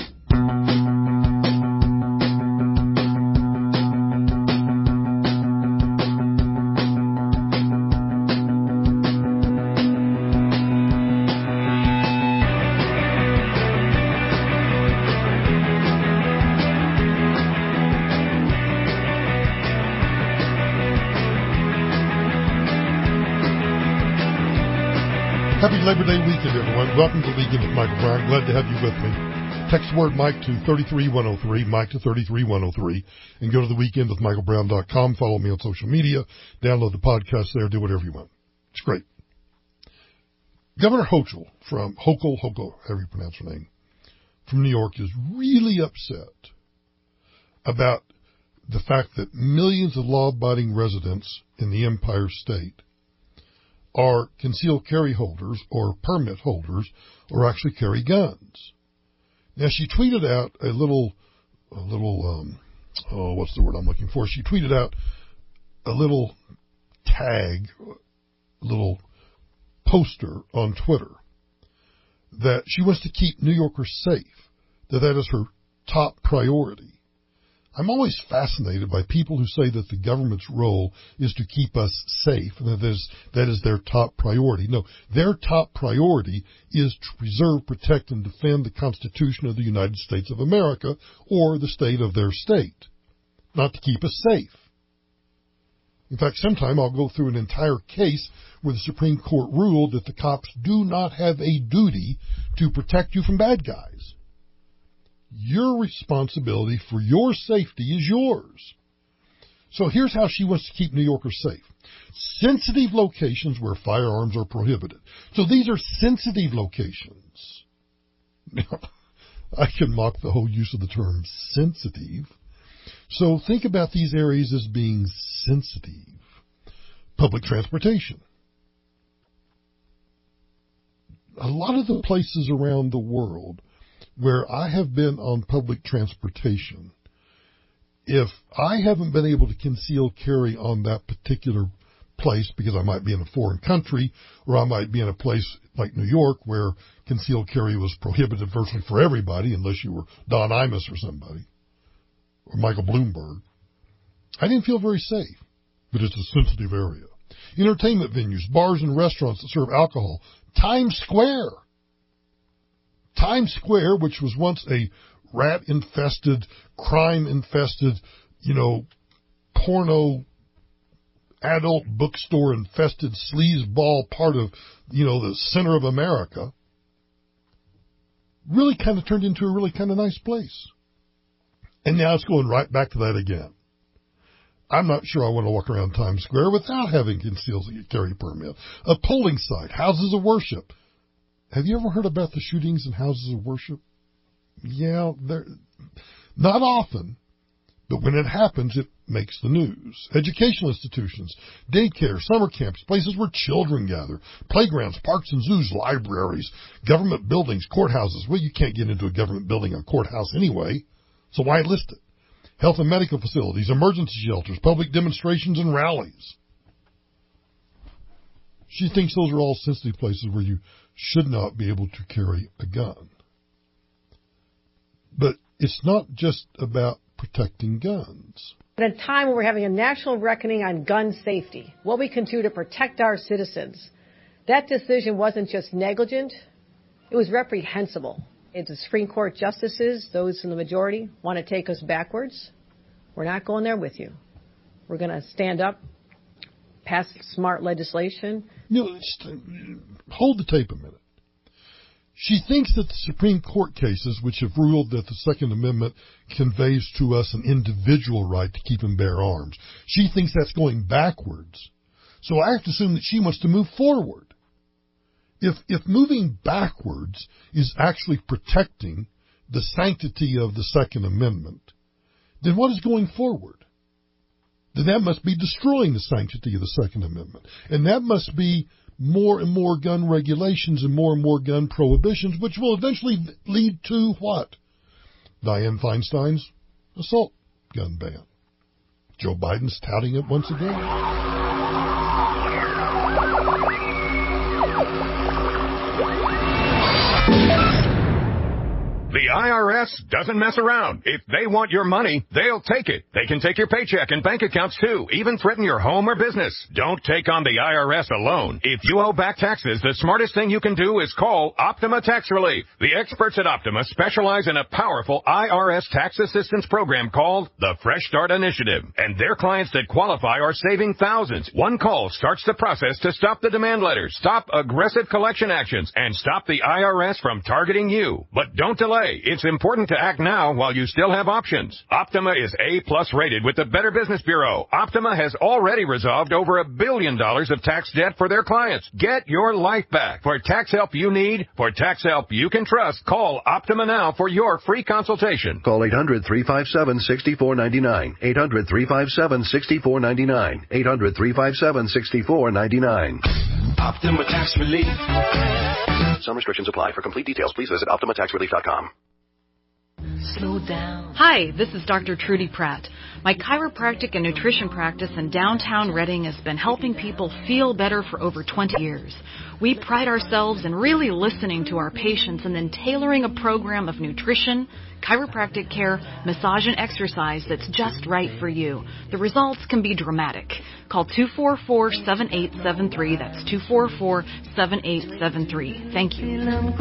Happy Labor Day weekend, everyone. Welcome to the Weekend with Michael Brown. Glad to have you with me. Text the word Mike to thirty-three one oh three, Mike to thirty-three one oh three, and go to the weekend with michael brown dot com. Follow me on social media. Download the podcast there. Do whatever you want. It's great. Governor Hochul from Hochul, Hochul, however you pronounce her name, from New York is really upset about the fact that millions of law-abiding residents in the Empire State are concealed carry holders or permit holders or actually carry guns. Now, she tweeted out a little, a little, um, oh, what's the word I'm looking for? She tweeted out a little tag, a little poster on Twitter that she wants to keep New Yorkers safe, that that is her top priority. I'm always fascinated by people who say that the government's role is to keep us safe, and that is, that is their top priority. No, their top priority is to preserve, protect, and defend the Constitution of the United States of America or the state of their state, not to keep us safe. In fact, sometime I'll go through an entire case where the Supreme Court ruled that the cops do not have a duty to protect you from bad guys. Your responsibility for your safety is yours. So here's how she wants to keep New Yorkers safe. Sensitive locations where firearms are prohibited. So these are sensitive locations. Now, I can mock the whole use of the term sensitive. So think about these areas as being sensitive. Public transportation. A lot of the places around the world where I have been on public transportation, if I haven't been able to conceal carry on that particular place because I might be in a foreign country, or I might be in a place like New York where concealed carry was prohibited virtually for everybody unless you were Don Imus or somebody, or Michael Bloomberg, I didn't feel very safe. But it's a sensitive area. Entertainment venues, bars and restaurants that serve alcohol. Times Square. Times Square, which was once a rat-infested, crime-infested, you know, porno, adult bookstore-infested sleazeball part of, you know, the center of America, really kind of turned into a really kind of nice place. And now it's going right back to that again. I'm not sure I want to walk around Times Square without having concealed carry permit. A polling site, houses of worship. Have you ever heard about the shootings in houses of worship? Yeah, they're not often, but when it happens, it makes the news. Educational institutions, daycare, summer camps, places where children gather, playgrounds, parks and zoos, libraries, government buildings, courthouses. Well, you can't get into a government building or courthouse anyway, so why list it? Health and medical facilities, emergency shelters, public demonstrations and rallies. She thinks those are all sensitive places where you should not be able to carry a gun. But it's not just about protecting guns. At a time when we're having a national reckoning on gun safety, what we can do to protect our citizens, that decision wasn't just negligent, it was reprehensible. If the Supreme Court justices, those in the majority, want to take us backwards, we're not going there with you. We're going to stand up, pass smart legislation. You know, hold the tape a minute. She thinks that the Supreme Court cases, which have ruled that the Second Amendment conveys to us an individual right to keep and bear arms, she thinks that's going backwards. So I have to assume that she wants to move forward. If if moving backwards is actually protecting the sanctity of the Second Amendment, then what is going forward? Then that must be destroying the sanctity of the Second Amendment. And that must be more and more gun regulations and more and more gun prohibitions, which will eventually lead to what? Dianne Feinstein's assault gun ban. Joe Biden's touting it once again. The I R S doesn't mess around. If they want your money, they'll take it. They can take your paycheck and bank accounts too, even threaten your home or business. Don't take on the I R S alone. If you owe back taxes, the smartest thing you can do is call Optima Tax Relief. The experts at Optima specialize in a powerful I R S tax assistance program called the Fresh Start Initiative. And their clients that qualify are saving thousands. One call starts the process to stop the demand letters, stop aggressive collection actions, and stop the I R S from targeting you. But don't delay. It's important to act now while you still have options. Optima is A plus rated with the Better Business Bureau. Optima has already resolved over a billion dollars of tax debt for their clients. Get your life back. For tax help you need, for tax help you can trust, call Optima now for your free consultation. Call eight hundred, three five seven, six four nine nine. eight hundred, three five seven, six four nine nine. eight hundred, three five seven, six four nine nine. Optima Tax Relief. Some restrictions apply. For complete details, please visit Optima Tax Relief dot com. Slow down. Hi, this is Doctor Trudy Pratt. My chiropractic and nutrition practice in downtown Reading has been helping people feel better for over twenty years. We pride ourselves in really listening to our patients and then tailoring a program of nutrition, chiropractic care, massage, and exercise that's just right for you. The results can be dramatic. Call two four four, seven eight seven three. That's two four four, seven eight seven three. Thank you.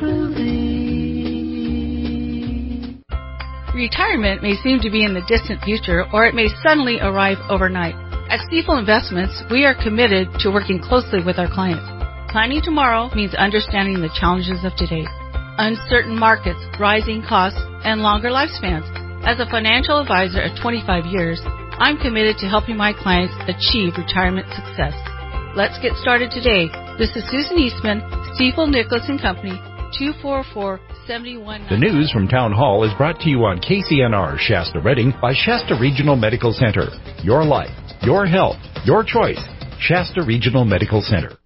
Retirement may seem to be in the distant future, or it may suddenly arrive overnight. At Stifel Investments, we are committed to working closely with our clients. Planning tomorrow means understanding the challenges of today. Uncertain markets, rising costs, and longer lifespans. As a financial advisor of twenty-five years, I'm committed to helping my clients achieve retirement success. Let's get started today. This is Susan Eastman, Stifel Nicholas and Company, two four four, seven one nine. The news from Town Hall is brought to you on K C N R Shasta Reading by Shasta Regional Medical Center. Your life, your health, your choice. Shasta Regional Medical Center.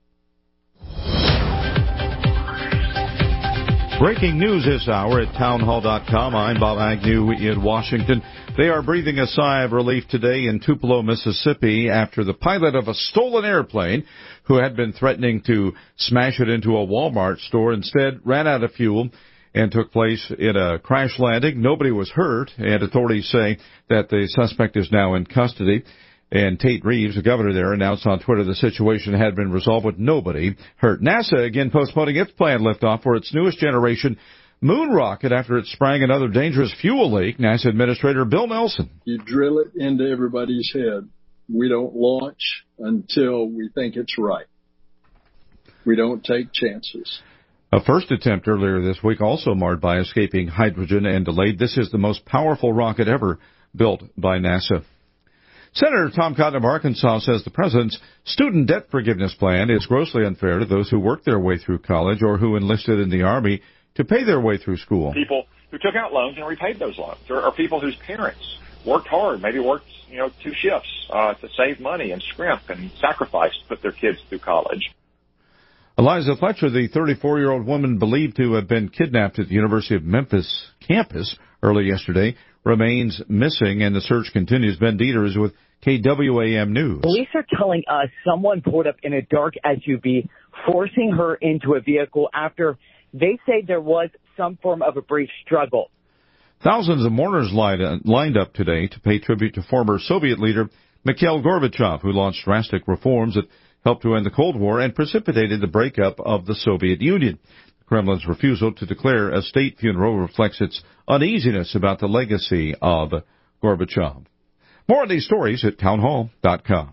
Breaking news this hour at townhall dot com. I'm Bob Agnew in Washington. They are breathing a sigh of relief today in Tupelo, Mississippi, after the pilot of a stolen airplane, who had been threatening to smash it into a Walmart store, instead ran out of fuel and took place in a crash landing. Nobody was hurt, and authorities say that the suspect is now in custody. And Tate Reeves, the governor there, announced on Twitter the situation had been resolved with nobody hurt. NASA again postponing its planned liftoff for its newest generation moon rocket after it sprang another dangerous fuel leak. NASA Administrator Bill Nelson. You drill it into everybody's head. We don't launch until we think it's right. We don't take chances. A first attempt earlier this week also marred by escaping hydrogen and delayed. This is the most powerful rocket ever built by NASA. Senator Tom Cotton of Arkansas says the president's student debt forgiveness plan is grossly unfair to those who worked their way through college or who enlisted in the Army to pay their way through school. People who took out loans and repaid those loans, or, or people whose parents worked hard, maybe worked, you know, two shifts uh, to save money and scrimp and sacrifice to put their kids through college. Eliza Fletcher, the thirty-four-year-old woman believed to have been kidnapped at the University of Memphis campus early yesterday, remains missing, and the search continues. Ben Dieter is with K W A M News. Police are telling us someone pulled up in a dark S U V, forcing her into a vehicle after they say there was some form of a brief struggle. Thousands of mourners lined up today to pay tribute to former Soviet leader Mikhail Gorbachev, who launched drastic reforms that helped to end the Cold War and precipitated the breakup of the Soviet Union. The Kremlin's refusal to declare a state funeral reflects its uneasiness about the legacy of Gorbachev. More on these stories at townhall dot com.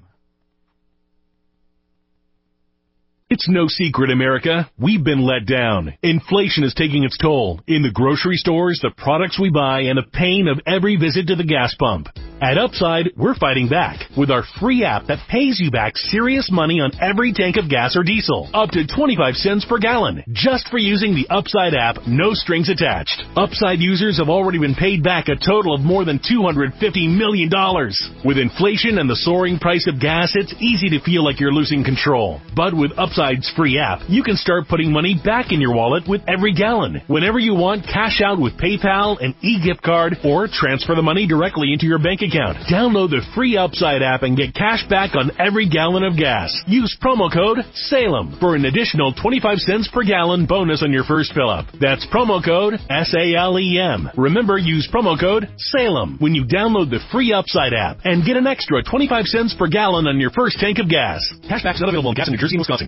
It's no secret, America. We've been let down. Inflation is taking its toll in the grocery stores, the products we buy, and the pain of every visit to the gas pump. At Upside, we're fighting back with our free app that pays you back serious money on every tank of gas or diesel, up to twenty-five cents per gallon, just for using the Upside app, no strings attached. Upside users have already been paid back a total of more than two hundred fifty million dollars. With inflation and the soaring price of gas, it's easy to feel like you're losing control. But with Upside's free app, you can start putting money back in your wallet with every gallon. Whenever you want, cash out with PayPal, an e-gift card, or transfer the money directly into your bank account. Download the free Upside app and get cash back on every gallon of gas. Use promo code SALEM for an additional twenty-five cents per gallon bonus on your first fill-up. That's promo code S A L E M. Remember, use promo code SALEM when you download the free Upside app and get an extra twenty-five cents per gallon on your first tank of gas. Cashback is not available in gas in New Jersey and Wisconsin.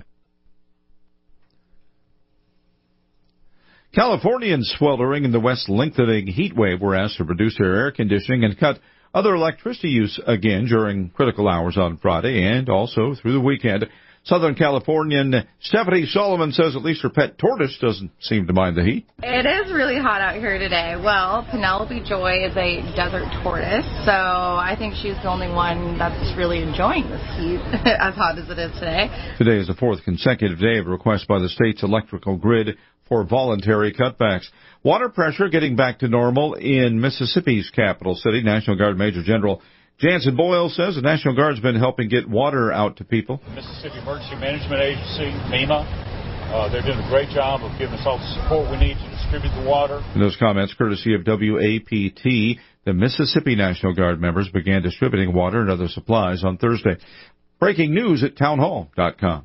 Californians sweltering in the West lengthening heat wave were asked to reduce their air conditioning and cut other electricity use again during critical hours on Friday and also through the weekend. Southern Californian Stephanie Solomon says at least her pet tortoise doesn't seem to mind the heat. It is really hot out here today. Well, Penelope Joy is a desert tortoise, so I think she's the only one that's really enjoying this heat, as hot as it is today. Today is the fourth consecutive day of a request by the state's electrical grid for voluntary cutbacks. Water pressure getting back to normal in Mississippi's capital city. National Guard Major General Jansen Boyle says the National Guard's been helping get water out to people. The Mississippi Emergency Management Agency, MEMA, Uh, they're doing a great job of giving us all the support we need to distribute the water. In those comments, courtesy of W A P T, the Mississippi National Guard members began distributing water and other supplies on Thursday. Breaking news at townhall dot com.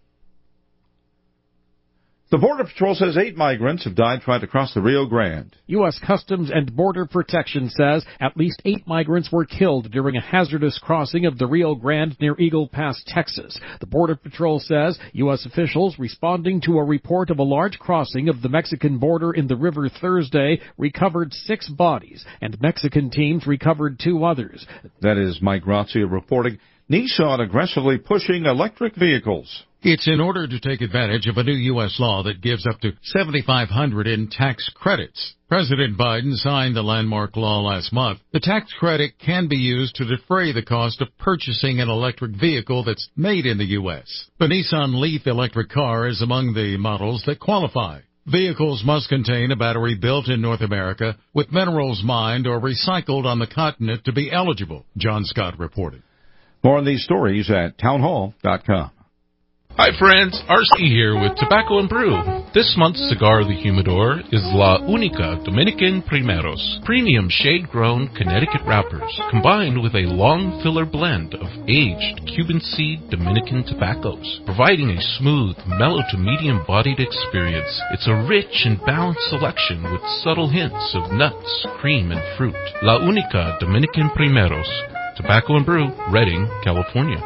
The Border Patrol says eight migrants have died trying to cross the Rio Grande. U S. Customs and Border Protection says at least eight migrants were killed during a hazardous crossing of the Rio Grande near Eagle Pass, Texas. The Border Patrol says U S officials responding to a report of a large crossing of the Mexican border in the river Thursday recovered six bodies, and Mexican teams recovered two others. That is Mike Grazia reporting. Nissan aggressively pushing electric vehicles. It's in order to take advantage of a new U S law that gives up to seven thousand five hundred dollars in tax credits. President Biden signed the landmark law last month. The tax credit can be used to defray the cost of purchasing an electric vehicle that's made in the U S. The Nissan Leaf electric car is among the models that qualify. Vehicles must contain a battery built in North America with minerals mined or recycled on the continent to be eligible, John Scott reported. More on these stories at townhall dot com. Hi friends, R C here with Tobacco and Brew. This month's cigar of the humidor is La Única Dominican Primeros, premium shade-grown Connecticut wrappers, combined with a long filler blend of aged Cuban seed Dominican tobaccos, providing a smooth, mellow to medium-bodied experience. It's a rich and balanced selection with subtle hints of nuts, cream, and fruit. La Única Dominican Primeros, Tobacco and Brew, Redding, California.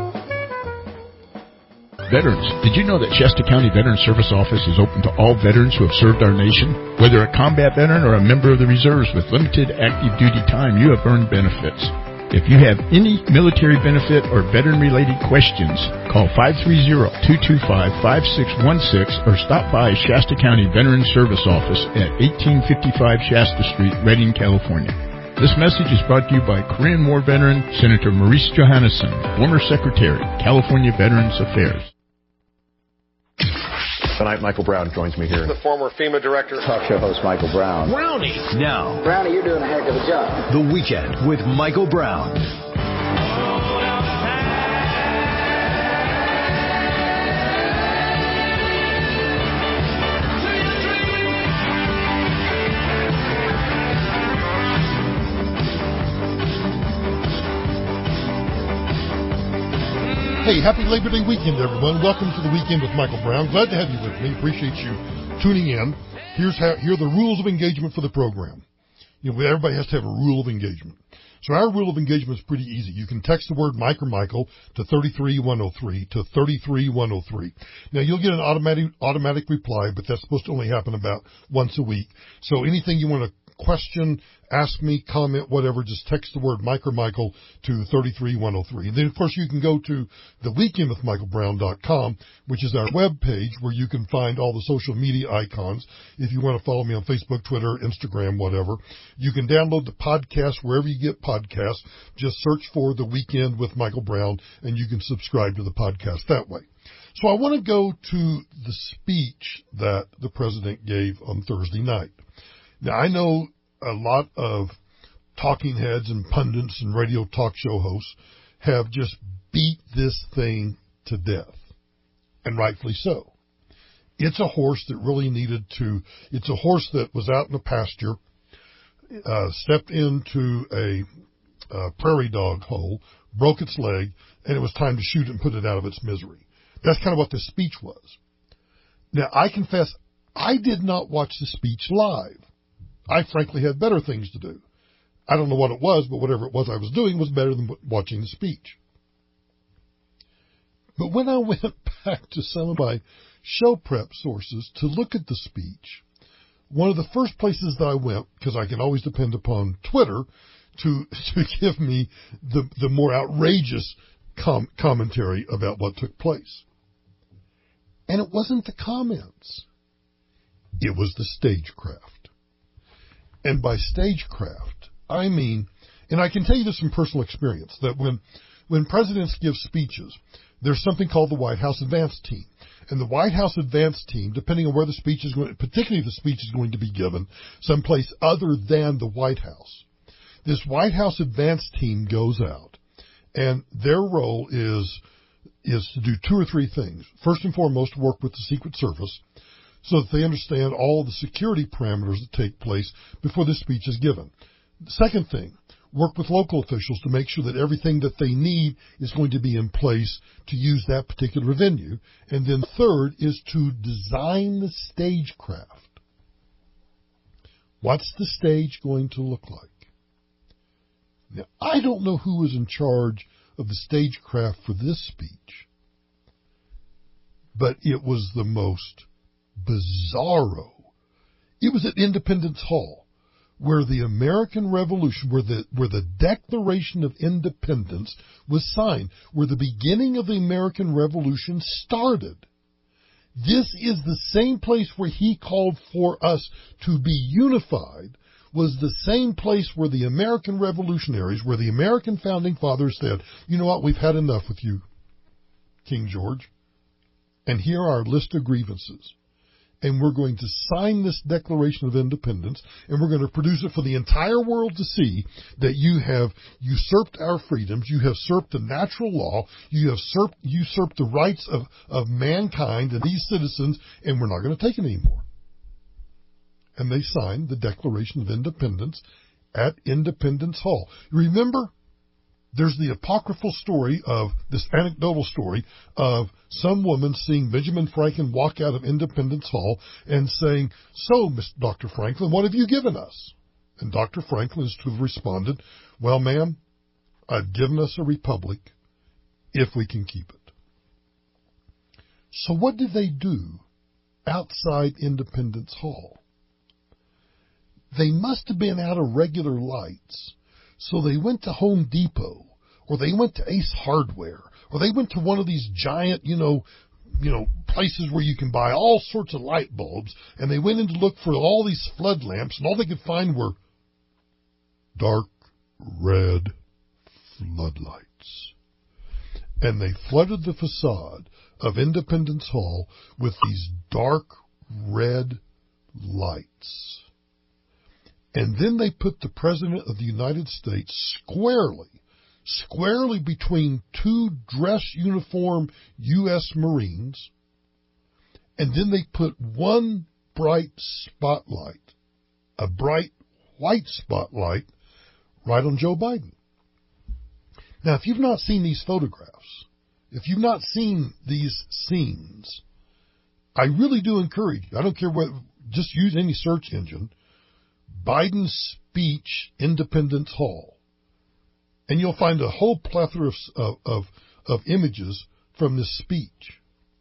Veterans, did you know that Shasta County Veteran Service Office is open to all veterans who have served our nation? Whether a combat veteran or a member of the reserves with limited active duty time, you have earned benefits. If you have any military benefit or veteran-related questions, call five three zero, two two five, five six one six or stop by Shasta County Veteran Service Office at eighteen fifty-five Shasta Street, Redding, California. This message is brought to you by Korean War veteran Senator Maurice Johannesson, former Secretary, California Veterans Affairs. Tonight, Michael Brown joins me here. The former FEMA director. Talk show host Michael Brown. Brownie. Now. Brownie, you're doing a heck of a job. The Weekend with Michael Brown. Hey, happy Labor Day weekend, everyone. Welcome to the Weekend with Michael Brown. Glad to have you with me. Appreciate you tuning in. Here's how, here are the rules of engagement for the program. You know, everybody has to have a rule of engagement. So our rule of engagement is pretty easy. You can text the word Mike or Michael to thirty-three one oh three, to thirty-three one oh three. Now, you'll get an automatic, automatic reply, but that's supposed to only happen about once a week. So anything you want to question, ask me, comment, whatever, just text the word Mike or Michael to thirty-three one oh three. And then, of course, you can go to the weekend with michael brown dot com, which is our web page where you can find all the social media icons. If you want to follow me on Facebook, Twitter, Instagram, whatever. You can download the podcast wherever you get podcasts. Just search for The Weekend with Michael Brown, and you can subscribe to the podcast that way. So I want to go to the speech that the president gave on Thursday night. Now, I know a lot of talking heads and pundits and radio talk show hosts have just beat this thing to death, and rightfully so. It's a horse that really needed to, it's a horse that was out in the pasture, uh, stepped into a, a prairie dog hole, broke its leg, and it was time to shoot it and put it out of its misery. That's kind of what this speech was. Now, I confess, I did not watch the speech live. I frankly had better things to do. I don't know what it was, but whatever it was I was doing was better than watching the speech. But when I went back to some of my show prep sources to look at the speech, one of the first places that I went, because I can always depend upon Twitter to to give me the, the more outrageous com- commentary about what took place. And it wasn't the comments. It was the stagecraft. And by stagecraft, I mean, and I can tell you this from personal experience, that when, when presidents give speeches, there's something called the White House Advance Team. And the White House Advance Team, depending on where the speech is going, particularly if the speech is going to be given someplace other than the White House, this White House Advance Team goes out, and their role is is to do two or three things. First and foremost, work with the Secret Service so that they understand all the security parameters that take place before the speech is given. The second thing, work with local officials to make sure that everything that they need is going to be in place to use that particular venue. And then third is to design the stagecraft. What's the stage going to look like? Now, I don't know who was in charge of the stagecraft for this speech, but it was the most bizarro. It was at Independence Hall, where the American Revolution, where the where the Declaration of Independence was signed, where the beginning of the American Revolution started. This is the same place where he called for us to be unified, was the same place where the American revolutionaries, where the American founding fathers said, you know what, we've had enough with you, King George, and here are our list of grievances. And we're going to sign this Declaration of Independence, and we're going to produce it for the entire world to see that you have usurped our freedoms, you have usurped the natural law, you have usurped, usurped the rights of, of mankind and these citizens, and we're not going to take it anymore. And they signed the Declaration of Independence at Independence Hall. Remember, there's the apocryphal story of, this anecdotal story of some woman seeing Benjamin Franklin walk out of Independence Hall and saying, so, Mister Doctor Franklin, what have you given us? And Doctor Franklin is to have responded, well, ma'am, I've given us a republic if we can keep it. So what did they do outside Independence Hall? They must have been out of regular lights. So they went to Home Depot, or they went to Ace Hardware, or they went to one of these giant, you know, you know, places where you can buy all sorts of light bulbs, and they went in to look for all these flood lamps, and all they could find were dark red floodlights. And they flooded the facade of Independence Hall with these dark red lights. And then they put the President of the United States squarely, squarely between two dress uniform U S Marines, and then they put one bright spotlight, a bright white spotlight, right on Joe Biden. Now, if you've not seen these photographs, if you've not seen these scenes, I really do encourage you, I don't care what, just use any search engine, Biden's speech, Independence Hall, and you'll find a whole plethora of, of, of images from this speech.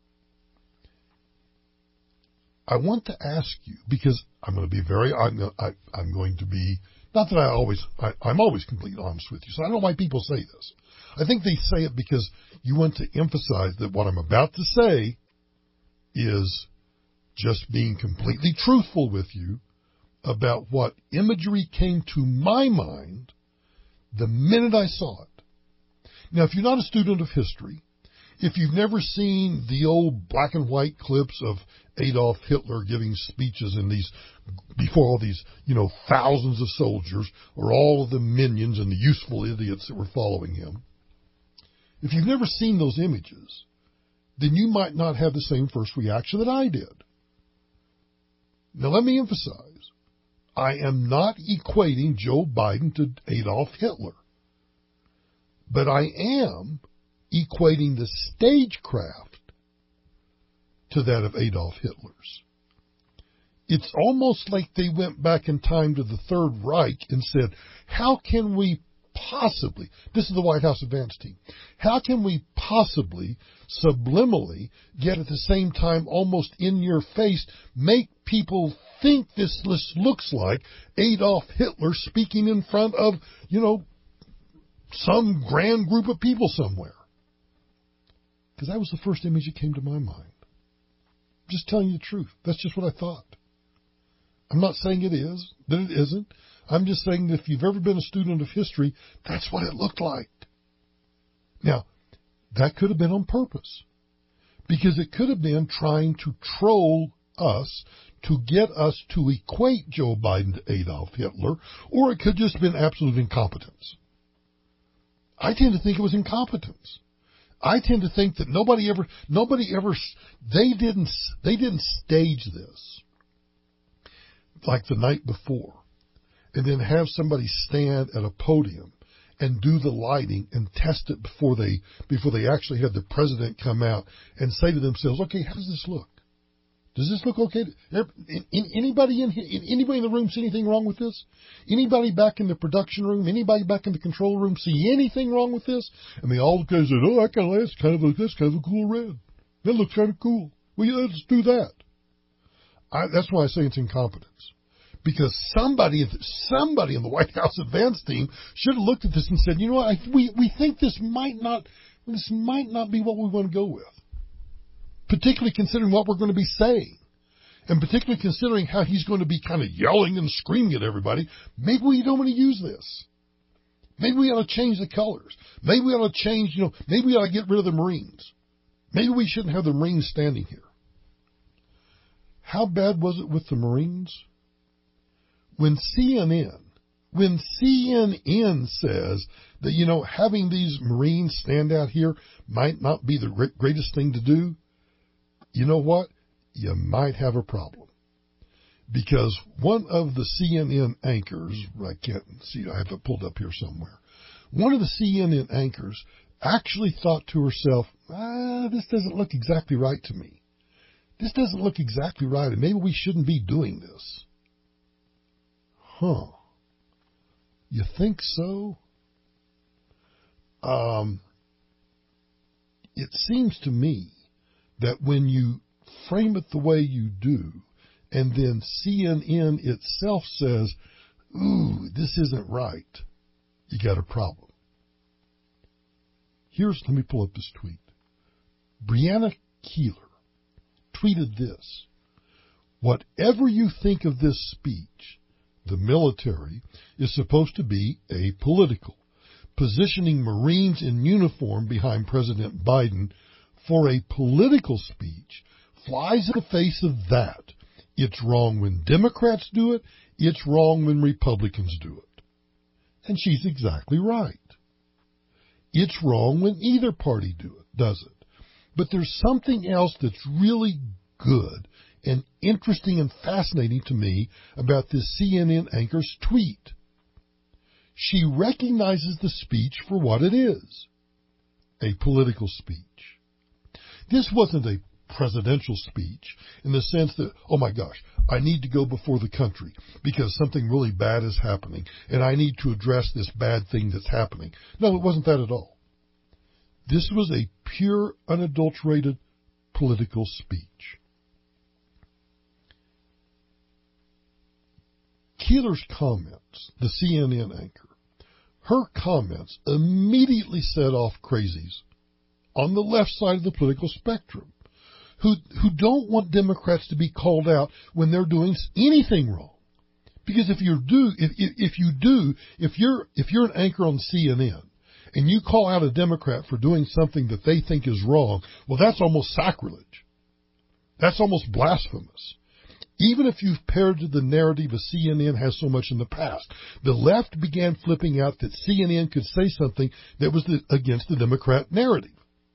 I want to ask you, because I'm going to be very, I'm, I, I'm going to be, not that I always, I, I'm always completely honest with you, so I don't know why people say this. I think they say it because you want to emphasize that what I'm about to say is just being completely truthful with you about what imagery came to my mind the minute I saw it. Now, if you're not a student of history, if you've never seen the old black and white clips of Adolf Hitler giving speeches in these, before all these, you know, thousands of soldiers, or all of the minions and the useful idiots that were following him, if you've never seen those images, then you might not have the same first reaction that I did. Now, let me emphasize, I am not equating Joe Biden to Adolf Hitler, but I am equating the stagecraft to that of Adolf Hitler's. It's almost like they went back in time to the Third Reich and said, how can we possibly, this is the White House advance team, how can we possibly subliminally, yet at the same time almost in your face, make people think this looks like Adolf Hitler speaking in front of, you know, some grand group of people somewhere? Because that was the first image that came to my mind. I'm just telling you the truth. That's just what I thought. I'm not saying it is, that it isn't. I'm just saying that if you've ever been a student of history, that's what it looked like. Now, that could have been on purpose, because it could have been trying to troll us to get us to equate Joe Biden to Adolf Hitler, or it could just have been absolute incompetence. I tend to think it was incompetence. I tend to think that nobody ever, nobody ever, they didn't, they didn't stage this like the night before and then have somebody stand at a podium and do the lighting and test it before they, before they actually had the president come out and say to themselves, okay, how does this look? Does this look okay? Anybody in here, anybody in the room see anything wrong with this? Anybody back in the production room, anybody back in the control room see anything wrong with this? And they all go, oh, that kind of, that's kind of a, that's kind of a cool red. That looks kind of cool. Well, yeah, let's do that. I, that's why I say it's incompetence. Because somebody, somebody in the White House advance team should have looked at this and said, you know what, I, we, we think this might not, this might not be what we want to go with. Particularly considering what we're going to be saying. And particularly considering how he's going to be kind of yelling and screaming at everybody. Maybe we don't want to use this. Maybe we ought to change the colors. Maybe we ought to change, you know, maybe we ought to get rid of the Marines. Maybe we shouldn't have the Marines standing here. How bad was it with the Marines? When C N N, when C N N says that, you know, having these Marines stand out here might not be the greatest thing to do, you know what? You might have a problem. Because one of the C N N anchors, I can't see, I have it pulled up here somewhere. One of the C N N anchors actually thought to herself, ah, this doesn't look exactly right to me. This doesn't look exactly right, and maybe we shouldn't be doing this. Huh. You think so? Um, it seems to me that when you frame it the way you do, and then C N N itself says, ooh, this isn't right, you got a problem. Here's, let me pull up this tweet. Breonna Keeler tweeted this: whatever you think of this speech, the military is supposed to be apolitical. Positioning Marines in uniform behind President Biden for a political speech flies in the face of that. It's wrong when Democrats do it. It's wrong when Republicans do it. And she's exactly right. It's wrong when either party do it, does it. But there's something else that's really good and interesting and fascinating to me about this C N N anchor's tweet. She recognizes the speech for what it is, a political speech. This wasn't a presidential speech in the sense that, oh my gosh, I need to go before the country because something really bad is happening and I need to address this bad thing that's happening. No, it wasn't that at all. This was a pure, unadulterated political speech. Keeler's comments, the C N N anchor, her comments immediately set off crazies on the left side of the political spectrum who who don't want Democrats to be called out when they're doing anything wrong. Because if you do, if, if, if you do, if you're if you're an anchor on C N N and you call out a Democrat for doing something that they think is wrong, well, that's almost sacrilege. That's almost blasphemous. Even if you've parroted the narrative of C N N has so much in the past, the left began flipping out that C N N could say something that was the, against the Democrat narrative.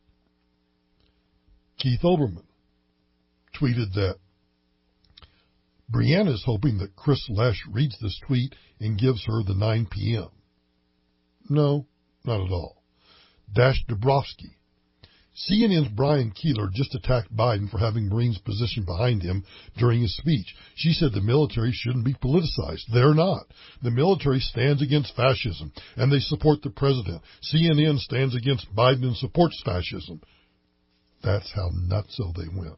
Keith Olbermann tweeted that Breonna is hoping that Chris Lesh reads this tweet and gives her the nine p.m. No, not at all. Dash Dabrowski. C N N's Brian Keeler just attacked Biden for having Marines positioned behind him during his speech. She said the military shouldn't be politicized. They're not. The military stands against fascism, and they support the president. C N N stands against Biden and supports fascism. That's how nutso they went.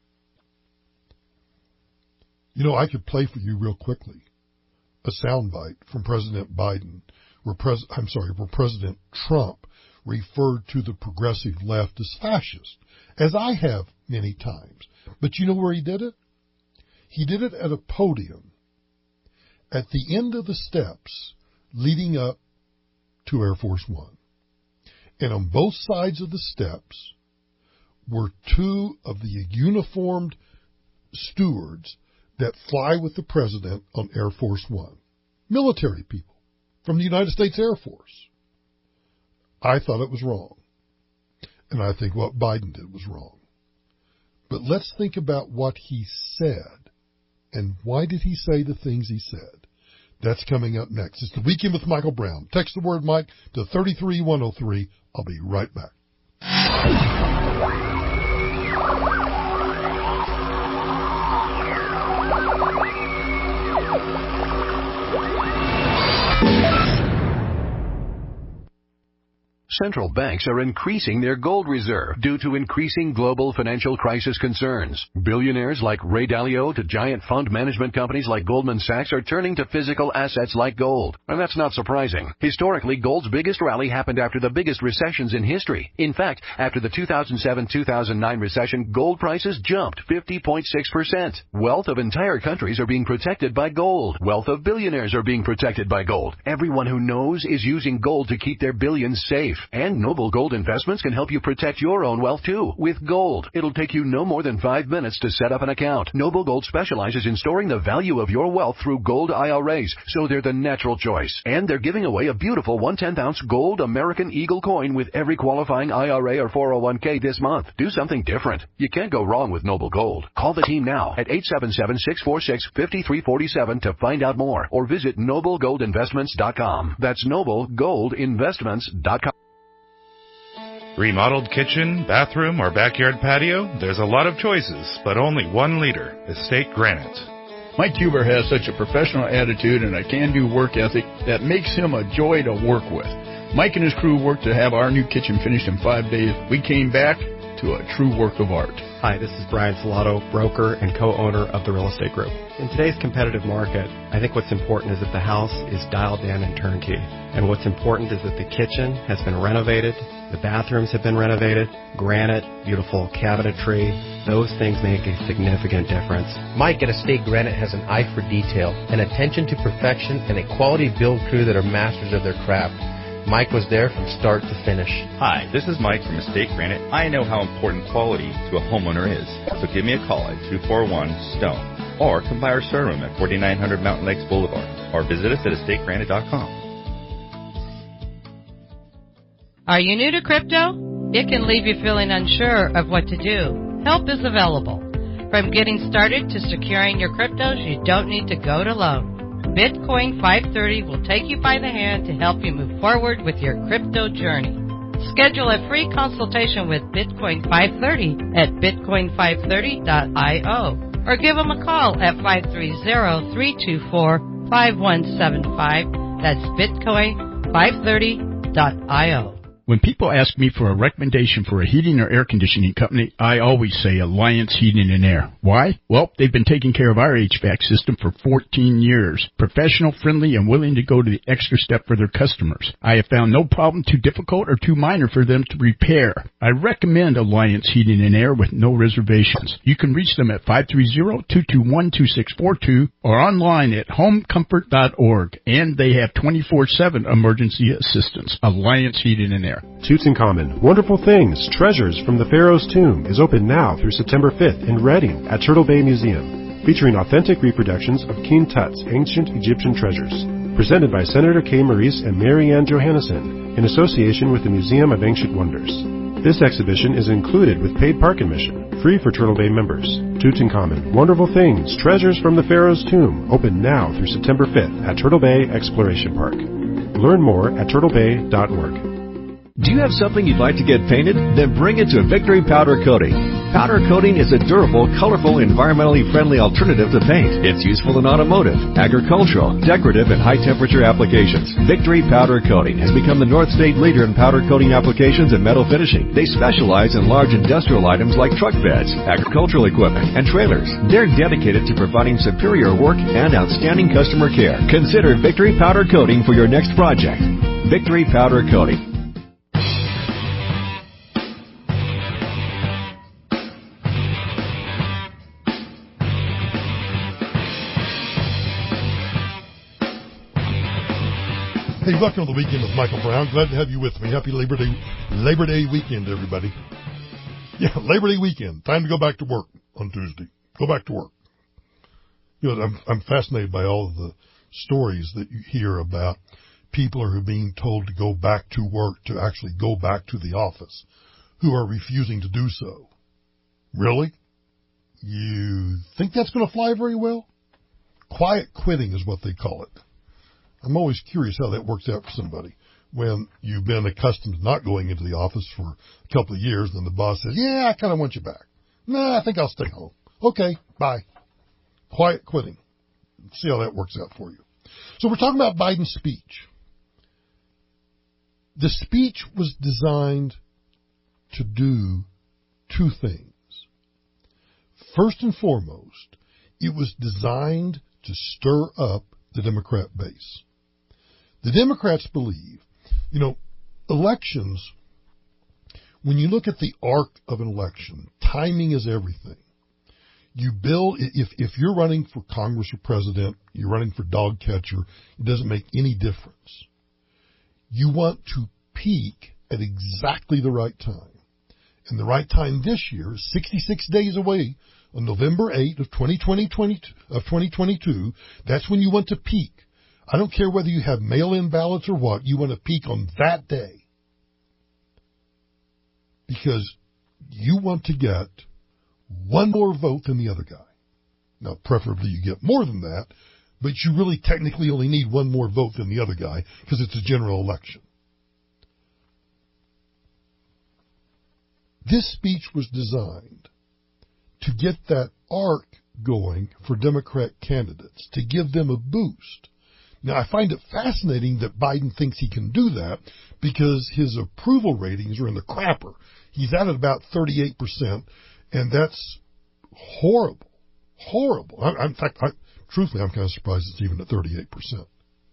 You know, I could play for you real quickly a soundbite from President Biden, where Pres- I'm sorry, where President Trump referred to the progressive left as fascist, as I have many times. But you know where he did it? He did it at a podium at the end of the steps leading up to Air Force One. And on both sides of the steps were two of the uniformed stewards that fly with the president on Air Force One. Military people from the United States Air Force. I thought it was wrong. And I think what Biden did was wrong. But let's think about what he said. And why did he say the things he said? That's coming up next. It's the Weekend with Michael Brown. Text the word Mike to three three one oh three. I'll be right back. Central banks are increasing their gold reserve due to increasing global financial crisis concerns. Billionaires like Ray Dalio to giant fund management companies like Goldman Sachs are turning to physical assets like gold. And that's not surprising. Historically, gold's biggest rally happened after the biggest recessions in history. In fact, after the two thousand seven two thousand nine recession, gold prices jumped fifty point six percent. Wealth of entire countries are being protected by gold. Wealth of billionaires are being protected by gold. Everyone who knows is using gold to keep their billions safe. And Noble Gold Investments can help you protect your own wealth, too, with gold. It'll take you no more than five minutes to set up an account. Noble Gold specializes in storing the value of your wealth through gold I R As, so they're the natural choice. And they're giving away a beautiful one tenth ounce gold American Eagle coin with every qualifying I R A or four oh one k this month. Do something different. You can't go wrong with Noble Gold. Call the team now at eight seven seven, six four six, five three four seven to find out more, or visit noble gold investments dot com. That's noble gold investments dot com. Remodeled kitchen, bathroom, or backyard patio? There's a lot of choices, but only one leader, Estate Granite. Mike Huber has such a professional attitude and a can-do work ethic that makes him a joy to work with. Mike and his crew worked to have our new kitchen finished in five days. We came back to a true work of art. Hi, this is Brian Salato, broker and co-owner of the Real Estate Group. In today's competitive market, I think what's important is that the house is dialed in and turnkey. And what's important is that the kitchen has been renovated, the bathrooms have been renovated, granite, beautiful cabinetry. Those things make a significant difference. Mike at Estate Granite has an eye for detail, an attention to perfection, and a quality build crew that are masters of their craft. Mike was there from start to finish. Hi, this is Mike from Estate Granite. I know how important quality to a homeowner is. So give me a call at two four one, STONE or come by our showroom at forty-nine hundred Mountain Lakes Boulevard or visit us at estate granite dot com. Are you new to crypto? It can leave you feeling unsure of what to do. Help is available. From getting started to securing your cryptos, you don't need to go it alone. Bitcoin five thirty will take you by the hand to help you move forward with your crypto journey. Schedule a free consultation with Bitcoin five thirty at bitcoin five thirty dot io or give them a call at five three zero, three two four, five one seven five. That's bitcoin five thirty dot io. When people ask me for a recommendation for a heating or air conditioning company, I always say Alliance Heating and Air. Why? Well, they've been taking care of our H V A C system for fourteen years. Professional, friendly, and willing to go to the extra step for their customers. I have found no problem too difficult or too minor for them to repair. I recommend Alliance Heating and Air with no reservations. You can reach them at five three zero, two two one, two six four two or online at home comfort dot org. And they have twenty-four seven emergency assistance. Alliance Heating and Air. Tutankhamun, Wonderful Things, Treasures from the Pharaoh's Tomb is open now through September fifth in Reading at Turtle Bay Museum, featuring authentic reproductions of King Tut's ancient Egyptian treasures. Presented by Senator Kay Maurice and Mary Ann Johannesson in association with the Museum of Ancient Wonders. This exhibition is included with paid park admission, free for Turtle Bay members. Tutankhamun, Wonderful Things, Treasures from the Pharaoh's Tomb, open now through September fifth at Turtle Bay Exploration Park. Learn more at turtle bay dot org. Do you have something you'd like to get painted? Then bring it to Victory Powder Coating. Powder coating is a durable, colorful, environmentally friendly alternative to paint. It's useful in automotive, agricultural, decorative, and high-temperature applications. Victory Powder Coating has become the North State leader in powder coating applications and metal finishing. They specialize in large industrial items like truck beds, agricultural equipment, and trailers. They're dedicated to providing superior work and outstanding customer care. Consider Victory Powder Coating for your next project. Victory Powder Coating. Hey, welcome to the Weekend with Michael Brown. Glad to have you with me. Happy Labor Day, Labor Day weekend, everybody. Yeah, Labor Day weekend. Time to go back to work on Tuesday. Go back to work. You know, I'm, I'm fascinated by all of the stories that you hear about people who are being told to go back to work, to actually go back to the office. who are refusing to do so. Really? You think that's going to fly very well? Quiet quitting is what they call it. I'm always curious how that works out for somebody. When you've been accustomed to not going into the office for a couple of years, then the boss says, yeah, I kind of want you back. Nah, I think I'll stay home. Okay, bye. Quiet quitting. Let's see how that works out for you. So we're talking about Biden's speech. The speech was designed to do two things. First and foremost, it was designed to stir up the Democrat base. The Democrats believe, you know, elections, when you look at the arc of an election, timing is everything. You build, if, if you're running for Congress or president, you're running for dog catcher, it doesn't make any difference. You want to peak at exactly the right time. And the right time this year is sixty-six days away on November eighth of twenty twenty-two. That's when you want to peak. I don't care whether you have mail-in ballots or what, you want to peak on that day. Because you want to get one more vote than the other guy. Now, preferably you get more than that, but you really technically only need one more vote than the other guy because it's a general election. This speech was designed to get that arc going for Democrat candidates, to give them a boost. Now, I find it fascinating that Biden thinks he can do that because his approval ratings are in the crapper. He's at about thirty-eight percent, and that's horrible, horrible. I, in fact, I, truthfully, I'm kind of surprised it's even at thirty-eight percent.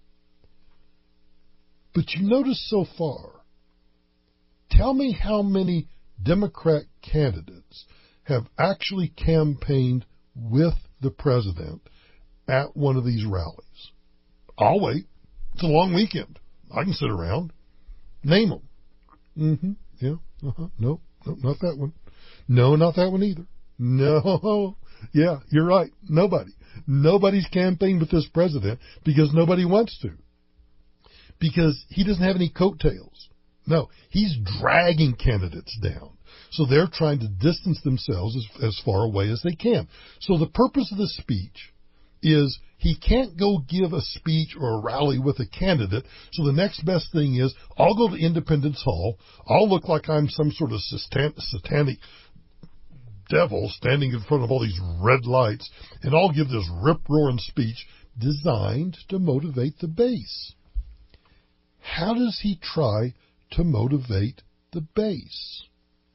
But you notice so far, tell me how many Democrat candidates have actually campaigned with the president at one of these rallies. I'll wait. It's a long weekend. I can sit around. Name them. Mm-hmm. Yeah. Uh-huh. No, no, not that one. No, not that one either. No. Yeah, you're right. Nobody. Nobody's campaigned with this president because nobody wants to. Because he doesn't have any coattails. No, he's dragging candidates down. So they're trying to distance themselves as, as far away as they can. So the purpose of the speech is he can't go give a speech or a rally with a candidate. So the next best thing is I'll go to Independence Hall. I'll look like I'm some sort of satanic devil standing in front of all these red lights, and I'll give this rip-roaring speech designed to motivate the base. How does he try to motivate the base?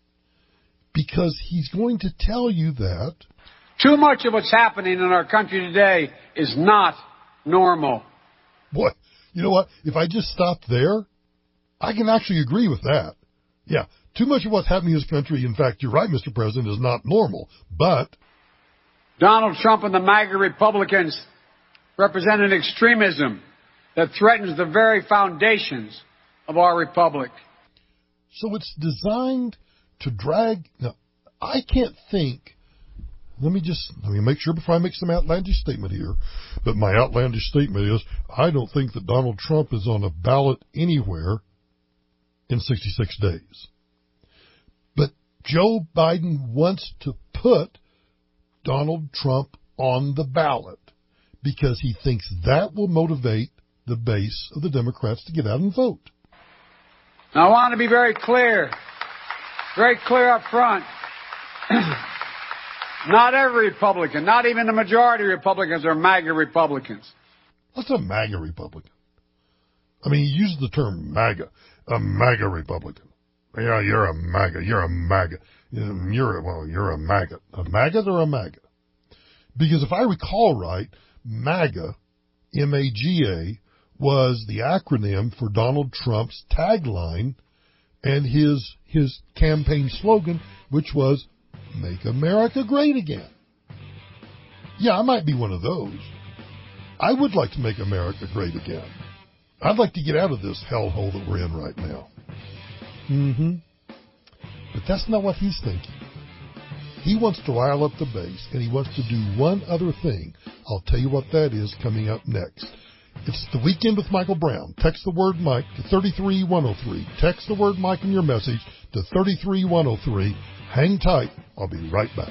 Because he's going to tell you that too much of what's happening in our country today is not normal. Boy, you know what? If I just stopped there, I can actually agree with that. Yeah, too much of what's happening in this country, in fact, you're right, Mister President, is not normal. But Donald Trump and the MAGA Republicans represent an extremism that threatens the very foundations of our republic. So it's designed to drag. Now, I can't think. Let me just, let me make sure before I make some outlandish statement here. But my outlandish statement is, I don't think that Donald Trump is on a ballot anywhere in sixty-six days. But Joe Biden wants to put Donald Trump on the ballot because he thinks that will motivate the base of the Democrats to get out and vote. Now, I want to be very clear, very clear up front. Not every Republican, not even the majority of Republicans are MAGA Republicans. What's a MAGA Republican? I mean, he uses the term MAGA, a MAGA Republican. Yeah, you're a MAGA, you're a MAGA. You're a, well, you're a MAGA. A MAGA or a MAGA? Because if I recall right, MAGA, M A G A, was the acronym for Donald Trump's tagline and his his campaign slogan, which was, Make America Great Again. Yeah, I might be one of those. I would like to make America great again. I'd like to get out of this hellhole that we're in right now. Mm-hmm. But that's not what he's thinking. He wants to rile up the base, and he wants to do one other thing. I'll tell you what that is coming up next. It's the Weekend with Michael Brown. Text the word Mike to three three one oh three. Text the word Mike in your message to three three one oh three. Hang tight. I'll be right back.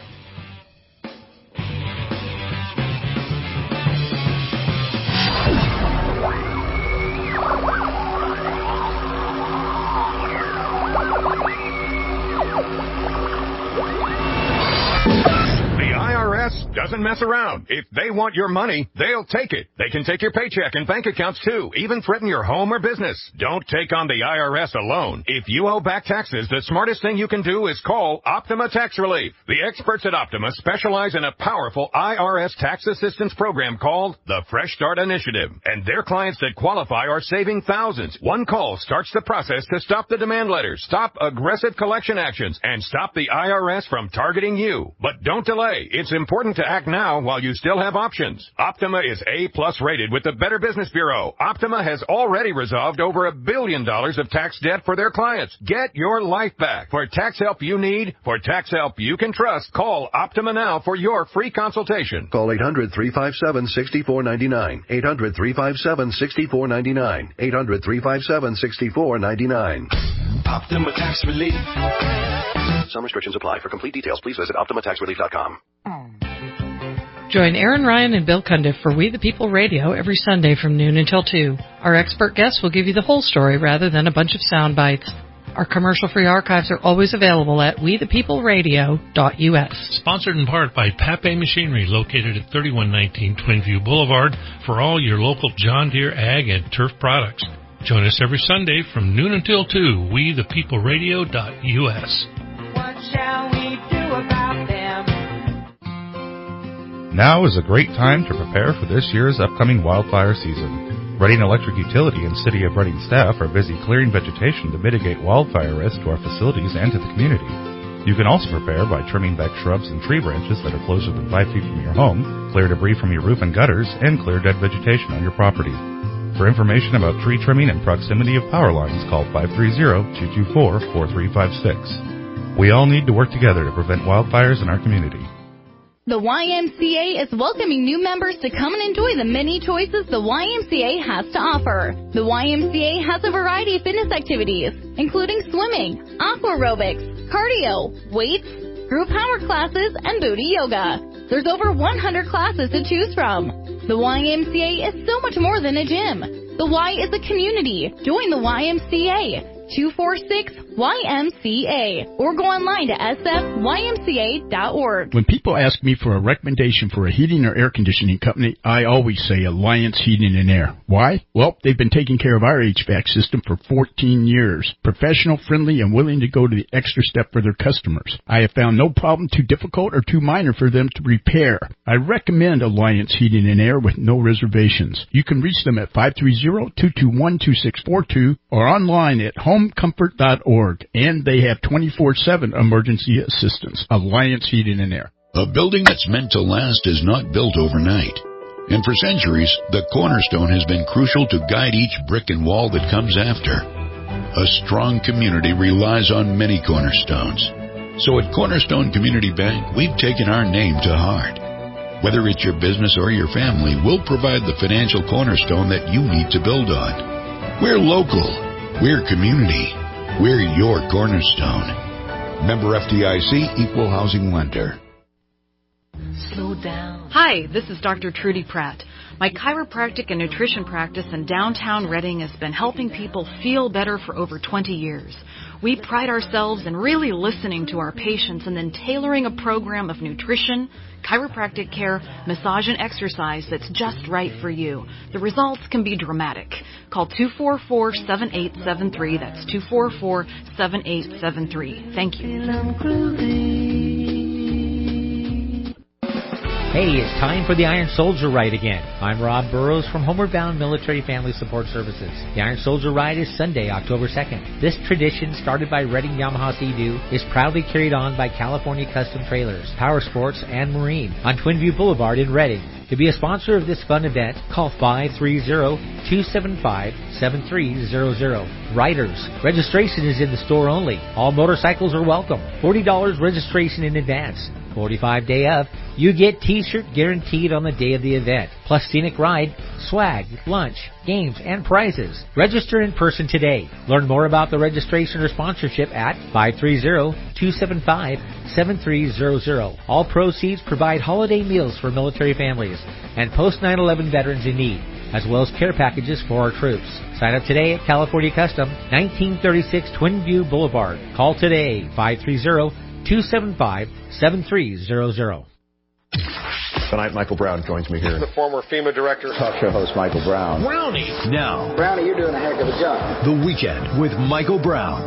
Doesn't mess around. If they want your money, they'll take it. They can take your paycheck and bank accounts too, even threaten your home or business. Don't take on the I R S alone. If you owe back taxes, the smartest thing you can do is call Optima Tax Relief. The experts at Optima specialize in a powerful I R S tax assistance program called the Fresh Start Initiative. And their clients that qualify are saving thousands. One call starts the process to stop the demand letters, stop aggressive collection actions, and stop the I R S from targeting you. But don't delay. It's important to act now while you still have options. Optima is A-plus rated with the Better Business Bureau. Optima has already resolved over a billion dollars of tax debt for their clients. Get your life back. For tax help you need, for tax help you can trust, call Optima now for your free consultation. Call eight hundred, three five seven, six four nine nine. eight hundred, three five seven, six four nine nine. eight hundred, three five seven, six four nine nine. Optima Tax Relief. Some restrictions apply. For complete details, please visit optima tax relief dot com. Join Aaron Ryan and Bill Cundiff for We the People Radio every Sunday from noon until two. Our expert guests will give you the whole story rather than a bunch of sound bites. Our commercial-free archives are always available at we the people radio dot u s. Sponsored in part by Pape Machinery, located at thirty-one nineteen Twinview Boulevard, for all your local John Deere ag and turf products. Join us every Sunday from noon until two, we the people radio dot u s. What shall we do about them? Now is a great time to prepare for this year's upcoming wildfire season. Reading Electric Utility and City of Reading staff are busy clearing vegetation to mitigate wildfire risk to our facilities and to the community. You can also prepare by trimming back shrubs and tree branches that are closer than five feet from your home, clear debris from your roof and gutters, and clear dead vegetation on your property. For information about tree trimming and proximity of power lines, call five three zero, two two four, four three five six. We all need to work together to prevent wildfires in our community. The Y M C A is welcoming new members to come and enjoy the many choices the Y M C A has to offer. The Y M C A has a variety of fitness activities, including swimming, aqua aerobics, cardio, weights, group power classes, and booty yoga. There's over one hundred classes to choose from. The Y M C A is so much more than a gym. The Y is a community. Join the Y M C A. two four six Y M C A or go online to s f y m c a dot org. When people ask me for a recommendation for a heating or air conditioning company, I always say Alliance Heating and Air. Why? Well, they've been taking care of our H V A C system for fourteen years. Professional, friendly, and willing to go to the extra step for their customers. I have found no problem too difficult or too minor for them to repair. I recommend Alliance Heating and Air with no reservations. You can reach them at five three zero, two two one, two six four two or online at home comfort dot org. And they have twenty-four seven emergency assistance. Alliance Heating and Air. A building that's meant to last is not built overnight. And for centuries, the cornerstone has been crucial to guide each brick and wall that comes after. A strong community relies on many cornerstones. So at Cornerstone Community Bank, we've taken our name to heart. Whether it's your business or your family, we'll provide the financial cornerstone that you need to build on. We're local. We're community. We're your cornerstone. Member F D I C, Equal Housing Lender. Slow down. Hi, this is Doctor Trudy Pratt. My chiropractic and nutrition practice in downtown Reading has been helping people feel better for over twenty years. We pride ourselves in really listening to our patients and then tailoring a program of nutrition, chiropractic care, massage, and exercise that's just right for you. The results can be dramatic. Call two four four, seven eight seven three. That's two four four, seven eight seven three. Thank you. Hey, it's time for the Iron Soldier Ride again. I'm Rob Burrows from Homeward Bound Military Family Support Services. The Iron Soldier Ride is Sunday, October second. This tradition, started by Reading Yamaha Sea-Doo, is proudly carried on by California Custom Trailers, Power Sports, and Marine on Twinview Boulevard in Reading. To be a sponsor of this fun event, call five three zero, two seven five, seven three zero zero. Riders, registration is in the store only. All motorcycles are welcome. forty dollars registration in advance. forty-five day of. You get t-shirt guaranteed on the day of the event. Plus scenic ride, swag, lunch, games, and prizes. Register in person today. Learn more about the registration or sponsorship at five three zero, two seven five, seven three zero zero. All proceeds provide holiday meals for military families and post nine eleven veterans in need, as well as care packages for our troops. Sign up today at California Custom, nineteen thirty-six Twin View Boulevard. Call today, five three zero, two seven five, seven three zero zero. Tonight, Michael Brown joins me here. The former FEMA director. Talk show host Michael Brown. Brownie. Now, Brownie, you're doing a heck of a job. The Weekend with Michael Brown.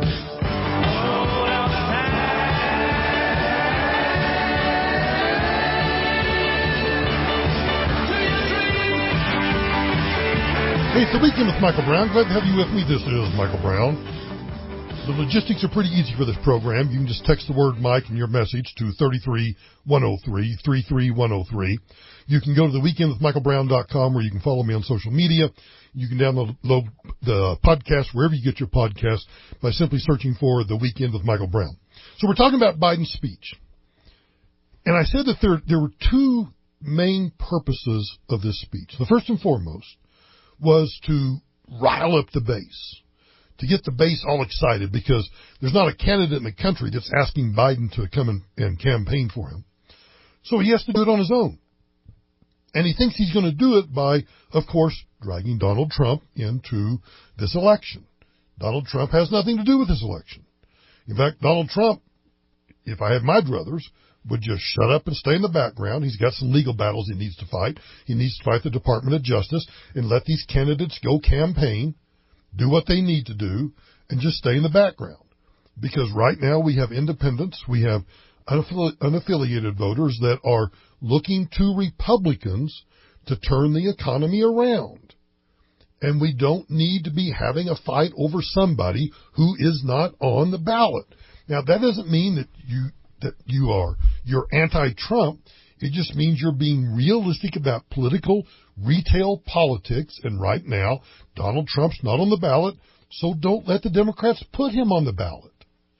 Hey, it's The Weekend with Michael Brown. Glad to have you with me. This is Michael Brown. The logistics are pretty easy for this program. You can just text the word Mike in your message to three three one oh three, three three one oh three. You can go to the weekend with michael brown dot com where you can follow me on social media. You can download the podcast wherever you get your podcast by simply searching for The Weekend with Michael Brown. So we're talking about Biden's speech. And I said that there, there were two main purposes of this speech. The first and foremost was to rile up the base, to get the base all excited, because there's not a candidate in the country that's asking Biden to come and, and campaign for him. So he has to do it on his own. And he thinks he's going to do it by, of course, dragging Donald Trump into this election. Donald Trump has nothing to do with this election. In fact, Donald Trump, if I had my druthers, would just shut up and stay in the background. He's got some legal battles he needs to fight. He needs to fight the Department of Justice and let these candidates go campaign, do what they need to do, and just stay in the background. Because right now we have independents, we have unaffili- unaffiliated voters that are looking to Republicans to turn the economy around. And we don't need to be having a fight over somebody who is not on the ballot. Now, that doesn't mean that you that you are you're anti-Trump. It just means you're being realistic about political retail politics. And right now, Donald Trump's not on the ballot, so don't let the Democrats put him on the ballot.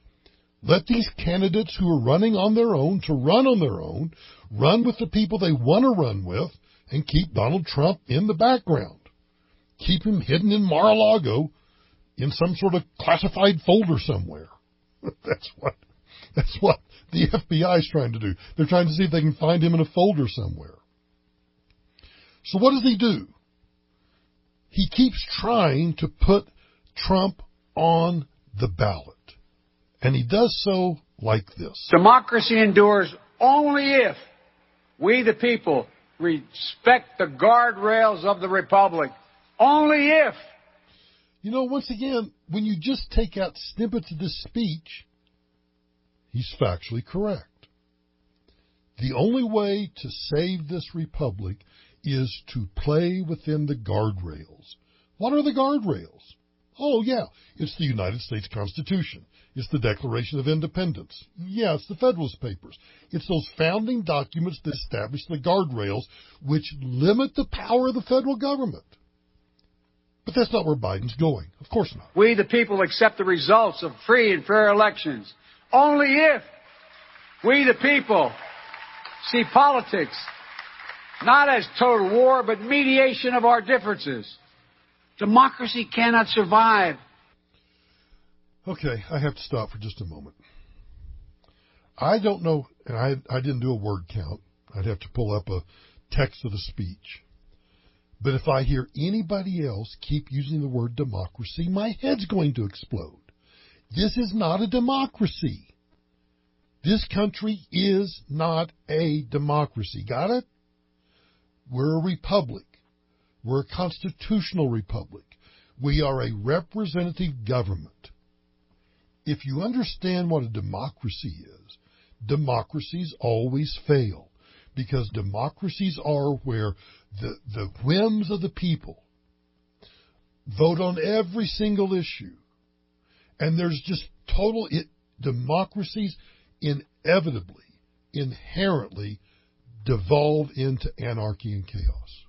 Let these candidates who are running on their own to run on their own, run with the people they want to run with, and keep Donald Trump in the background. Keep him hidden in Mar-a-Lago in some sort of classified folder somewhere. That's what, that's what the F B I is trying to do. They're trying to see if they can find him in a folder somewhere. So what does he do? He keeps trying to put Trump on the ballot. And he does so like this. Democracy endures only if we, the people, respect the guardrails of the Republic. Only if. You know, once again, when you just take out snippets of this speech, he's factually correct. The only way to save this republic is to play within the guardrails. What are the guardrails? Oh, yeah, it's the United States Constitution. It's the Declaration of Independence. Yeah, it's the Federalist Papers. It's those founding documents that establish the guardrails which limit the power of the federal government. But that's not where Biden's going. Of course not. We, the people, accept the results of free and fair elections only if we, the people, see politics not as total war, but mediation of our differences. Democracy cannot survive. Okay, I have to stop for just a moment. I don't know, and I, I didn't do a word count. I'd have to pull up a text of the speech. But if I hear anybody else keep using the word democracy, my head's going to explode. This is not a democracy. This country is not a democracy. Got it? We're a republic. We're a constitutional republic. We are a representative government. If you understand what a democracy is, democracies always fail, because democracies are where the, the whims of the people vote on every single issue. And there's just total, it, democracies inevitably, inherently devolve into anarchy and chaos.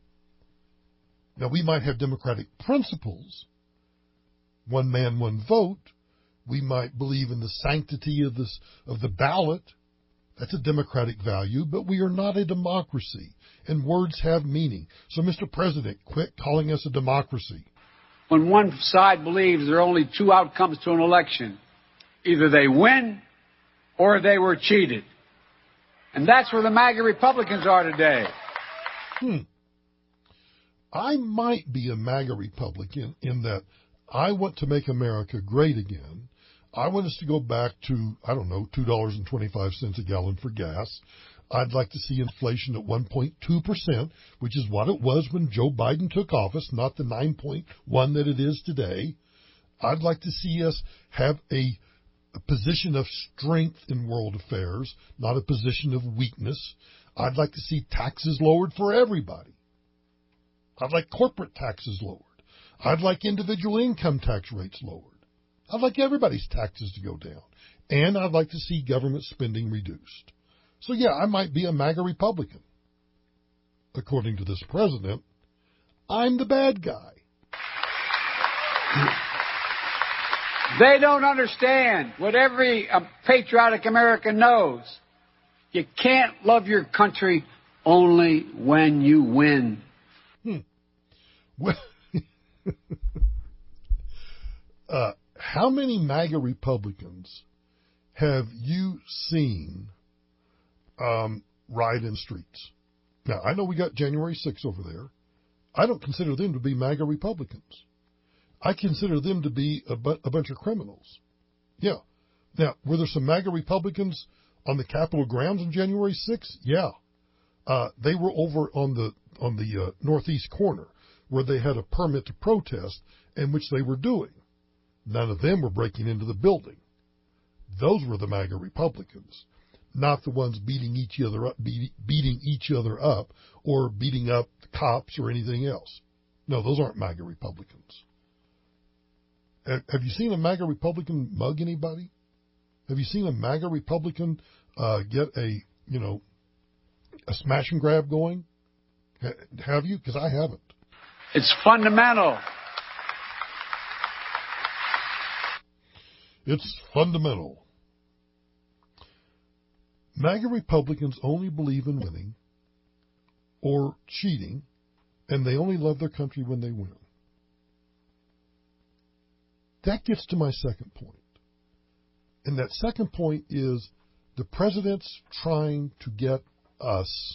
Now, we might have democratic principles, one man, one vote. We might believe in the sanctity of this of the ballot, That's a democratic value, but we are not a democracy, and words have meaning. So, Mister President, quit calling us a democracy. When one side believes there are only two outcomes to an election, either they win or they were cheated. And that's where the MAGA Republicans are today. Hmm. I might be a MAGA Republican in that I want to make America great again. I want us to go back to, I don't know, two dollars and twenty-five cents a gallon for gas. I'd like to see inflation at one point two percent, which is what it was when Joe Biden took office, not the nine point one that it is today. I'd like to see us have a, a position of strength in world affairs, not a position of weakness. I'd like to see taxes lowered for everybody. I'd like corporate taxes lowered. I'd like individual income tax rates lowered. I'd like everybody's taxes to go down. And I'd like to see government spending reduced. So, yeah, I might be a MAGA Republican. According to this president, I'm the bad guy. They don't understand what every uh, patriotic American knows. You can't love your country only when you win. Hmm. Well, uh, how many MAGA Republicans have you seen um, ride in streets? Now, I know we got January sixth over there. I don't consider them to be MAGA Republicans. I consider them to be a, bu- a bunch of criminals. Yeah. Now, were there some MAGA Republicans on the Capitol grounds on January sixth? Yeah. Uh, they were over on the on the uh, northeast corner where they had a permit to protest, and which they were doing. None of them were breaking into the building. Those were the MAGA Republicans, not the ones beating each other up, beat, beating each other up, or beating up the cops or anything else. No, those aren't MAGA Republicans. Have you seen a MAGA Republican mug anybody? Have you seen a MAGA Republican uh, get a, you know, a smash and grab going? Have you? Because I haven't. It's fundamental. It's fundamental. MAGA Republicans only believe in winning or cheating, and they only love their country when they win. That gets to my second point. And that second point is the president's trying to get us,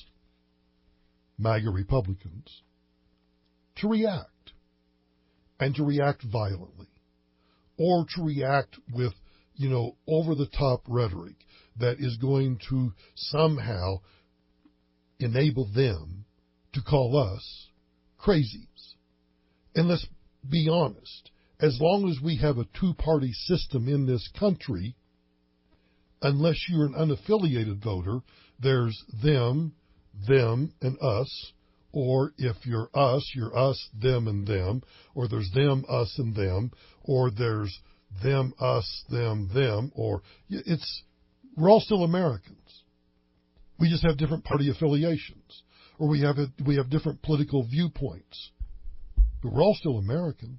MAGA Republicans, to react, and to react violently, or to react with, you know, over-the-top rhetoric that is going to somehow enable them to call us crazies. And let's be honest, as long as we have a two-party system in this country, unless you're an unaffiliated voter, there's them, them, and us. Or if you're us, you're us, them, and them. Or there's them, us, and them. Or there's them, us, them, them. Or it's, we're all still Americans. We just have different party affiliations. Or we have, a, we have different political viewpoints. But we're all still Americans.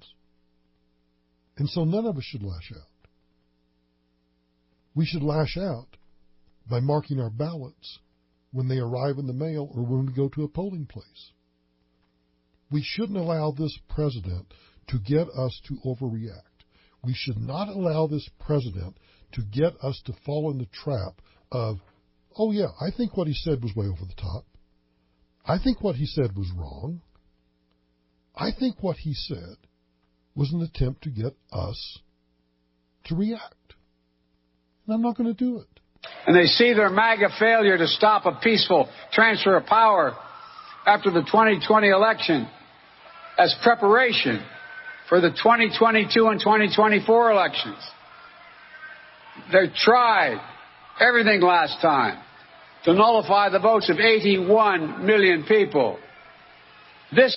And so none of us should lash out. We should lash out by marking our ballots when they arrive in the mail or when we go to a polling place. We shouldn't allow this president to get us to overreact. We should not allow this president to get us to fall in the trap of, oh yeah, I think what he said was way over the top. I think what he said was wrong. I think what he said was an attempt to get us to react. And I'm not going to do it. And they see their MAGA failure to stop a peaceful transfer of power after the twenty twenty election as preparation for the twenty twenty-two and twenty twenty-four elections. They tried everything last time to nullify the votes of eighty-one million people. This.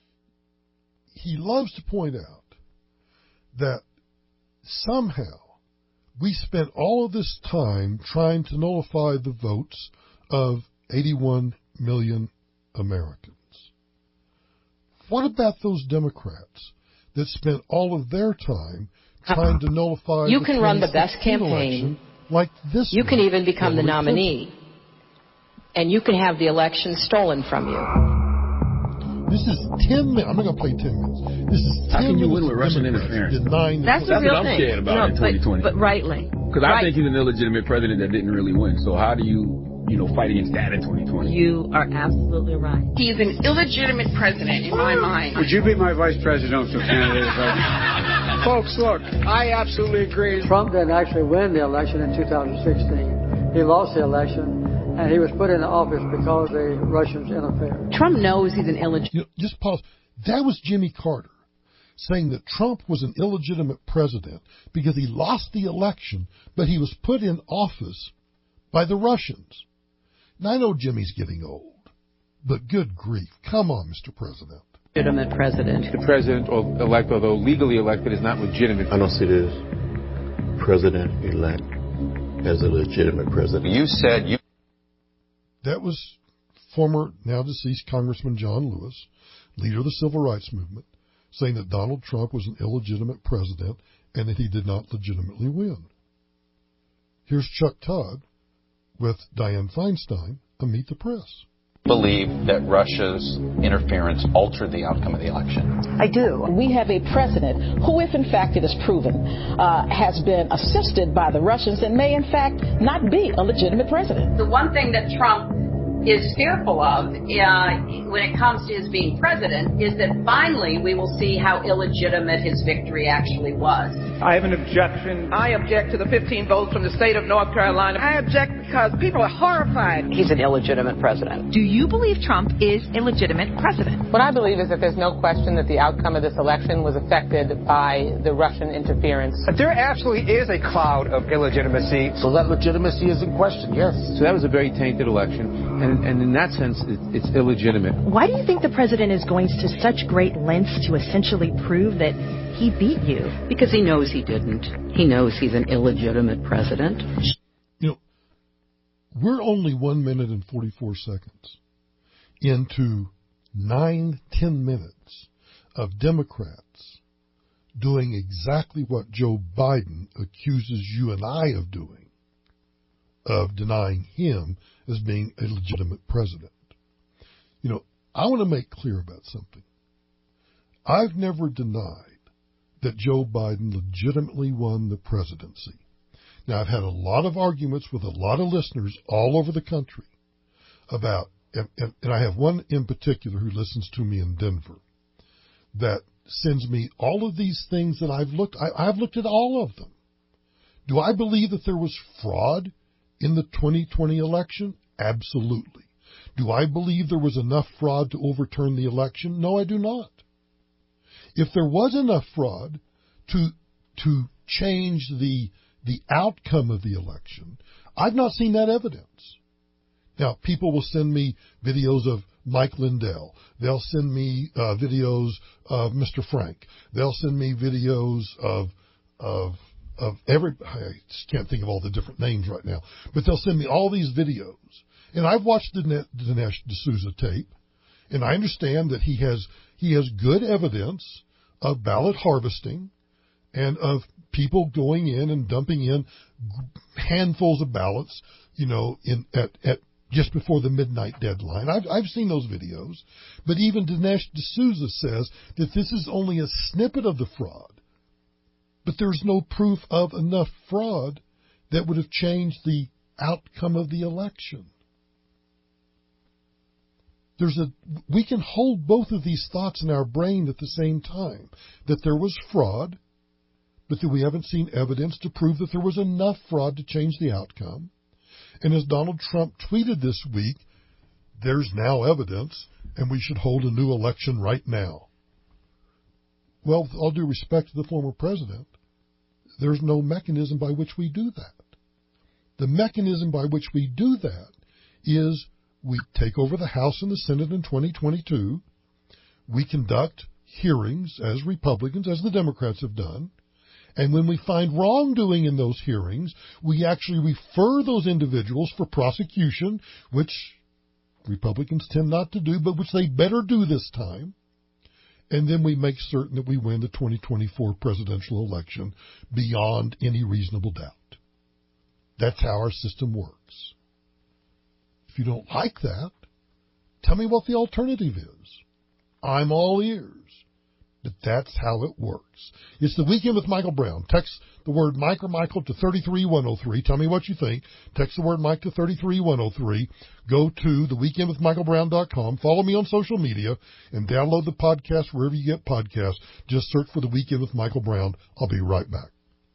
He loves to point out that somehow we spent all of this time trying to nullify the votes of eighty-one million Americans. What about those Democrats that spent all of their time trying to nullify you the can run the best campaign like this. You can even become the nominee, and you can have the election stolen from you. This is ten minutes. I'm not going to play ten minutes. This is ten How can you win minutes with of Russian Democrats interference? denying the That's the That's real what I'm thing. scared about no, in twenty twenty. But, but rightly. Because right. I think he's an illegitimate president that didn't really win. So how do you, you know, fight against that in twenty twenty? You are absolutely right. He's an illegitimate president in my mind. Would you be my vice presidential candidate? Folks, look, I absolutely agree. Trump didn't actually win the election in two thousand sixteen. He lost the election, and he was put into office because the Russians interfered. Trump knows he's an illegitimate. You know, just pause. That was Jimmy Carter saying that Trump was an illegitimate president because he lost the election, but he was put in office by the Russians. Now, I know Jimmy's getting old, but good grief. Come on, Mister President. Legitimate president. The president-elect, although legally elected, is not legitimate. I don't see this president-elect as a legitimate president. You said you... That was former, now deceased Congressman John Lewis, leader of the Civil Rights Movement, saying that Donald Trump was an illegitimate president and that he did not legitimately win. Here's Chuck Todd with Dianne Feinstein on Meet the Press. Believe that Russia's interference altered the outcome of the election? I do. We have a president who, if in fact it is proven, uh, has been assisted by the Russians and may in fact not be a legitimate president. The one thing that Trump is fearful of uh, when it comes to his being president is that finally we will see how illegitimate his victory actually was. I have an objection. I object to the fifteen votes from the state of North Carolina. I object because people are horrified. He's an illegitimate president. Do you believe Trump is a legitimate president? What I believe is that there's no question that the outcome of this election was affected by the Russian interference. There absolutely is a cloud of illegitimacy. So that legitimacy is in question, yes. So that was a very tainted election, and, and in that sense, it, it's illegitimate. Why do you think the president is going to such great lengths to essentially prove that he beat you? Because he knows he didn't. He knows he's an illegitimate president. You know, we're only one minute and forty-four seconds into nine, ten minutes of Democrats doing exactly what Joe Biden accuses you and I of doing, of denying him as being a legitimate president. You know, I want to make clear about something. I've never denied that Joe Biden legitimately won the presidency. Now, I've had a lot of arguments with a lot of listeners all over the country about, and, and, and I have one in particular who listens to me in Denver that sends me all of these things that I've looked, I, I've looked at all of them. Do I believe that there was fraud in the twenty twenty election? Absolutely. Do I believe there was enough fraud to overturn the election? No, I do not. If there was enough fraud to to change the the outcome of the election, I've not seen that evidence. Now, people will send me videos of Mike Lindell. They'll send me uh, videos of Mister Frank. They'll send me videos of of of every. I just can't think of all the different names right now, but they'll send me all these videos. And I've watched the Dinesh D'Souza tape, and I understand that he has he has good evidence of ballot harvesting and of people going in and dumping in handfuls of ballots, you know, in at, at just before the midnight deadline. I've I've seen those videos, but even Dinesh D'Souza says that this is only a snippet of the fraud, but there's no proof of enough fraud that would have changed the outcome of the election. There's a, we can hold both of these thoughts in our brain at the same time, that there was fraud, but that we haven't seen evidence to prove that there was enough fraud to change the outcome. And as Donald Trump tweeted this week, there's now evidence, and we should hold a new election right now. Well, with all due respect to the former president, there's no mechanism by which we do that. The mechanism by which we do that is we take over the House and the Senate in twenty twenty-two. We conduct hearings as Republicans, as the Democrats have done. And when we find wrongdoing in those hearings, we actually refer those individuals for prosecution, which Republicans tend not to do, but which they better do this time. And then we make certain that we win the twenty twenty-four presidential election beyond any reasonable doubt. That's how our system works. If you don't like that, tell me what the alternative is. I'm all ears. But that's how it works. It's the Weekend with Michael Brown. Text the word Mike or Michael to three three one oh three. Tell me what you think. Text the word Mike to three three one oh three. Go to the weekend with michael brown dot com. Follow me on social media and download the podcast wherever you get podcasts. Just search for The Weekend with Michael Brown. I'll be right back.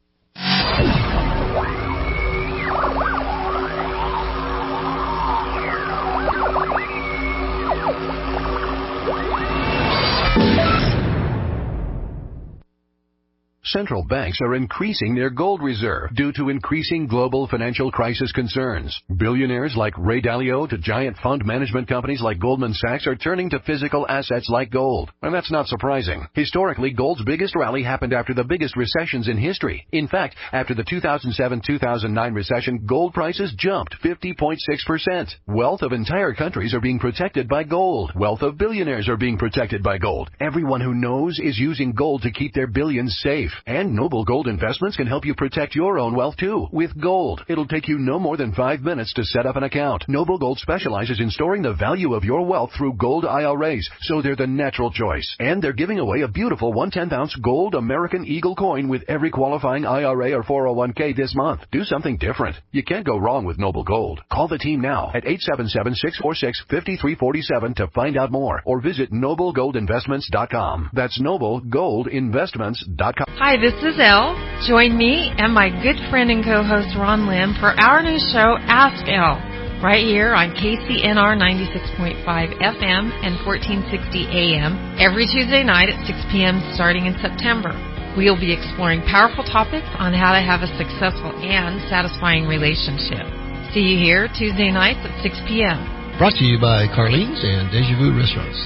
Central banks are increasing their gold reserve due to increasing global financial crisis concerns. Billionaires like Ray Dalio to giant fund management companies like Goldman Sachs are turning to physical assets like gold. And that's not surprising. Historically, gold's biggest rally happened after the biggest recessions in history. In fact, after the two thousand seven two thousand nine recession, gold prices jumped fifty point six percent. Wealth of entire countries are being protected by gold. Wealth of billionaires are being protected by gold. Everyone who knows is using gold to keep their billions safe. And Noble Gold Investments can help you protect your own wealth, too. With gold, it'll take you no more than five minutes to set up an account. Noble Gold specializes in storing the value of your wealth through gold I R As, so they're the natural choice. And they're giving away a beautiful one tenth ounce gold American Eagle coin with every qualifying I R A or four oh one k this month. Do something different. You can't go wrong with Noble Gold. Call the team now at eight seven seven, six four six, five three four seven to find out more, or visit noble gold investments dot com. That's noble gold investments dot com. Hi, this is Elle. Join me and my good friend and co-host Ron Lim for our new show, Ask Elle, right here on K C N R ninety-six point five F M and fourteen sixty A M every Tuesday night at six p.m. starting in September. We'll be exploring powerful topics on how to have a successful and satisfying relationship. See you here Tuesday nights at six p.m. Brought to you by Carlene's and Deja Vu Restaurants.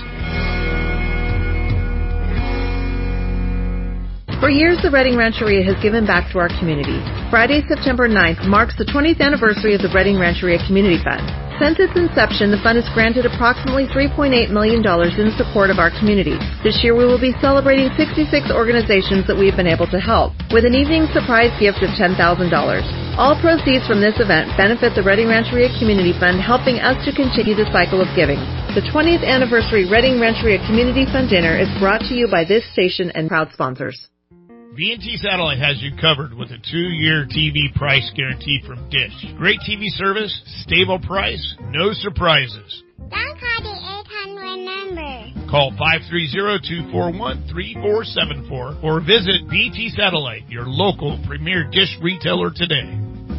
For years, the Reading Rancheria has given back to our community. Friday, September ninth marks the twentieth anniversary of the Reading Rancheria Community Fund. Since its inception, the fund has granted approximately three point eight million dollars in support of our community. This year, we will be celebrating sixty-six organizations that we have been able to help, with an evening surprise gift of ten thousand dollars. All proceeds from this event benefit the Reading Rancheria Community Fund, helping us to continue the cycle of giving. The twentieth anniversary Reading Rancheria Community Fund Dinner is brought to you by this station and proud sponsors. B and T Satellite has you covered with a two-year T V price guarantee from Dish. Great T V service, stable price, no surprises. Don't call the eight hundred number. Call five three zero, two four one, three four seven four or visit B T Satellite, your local premier Dish retailer today.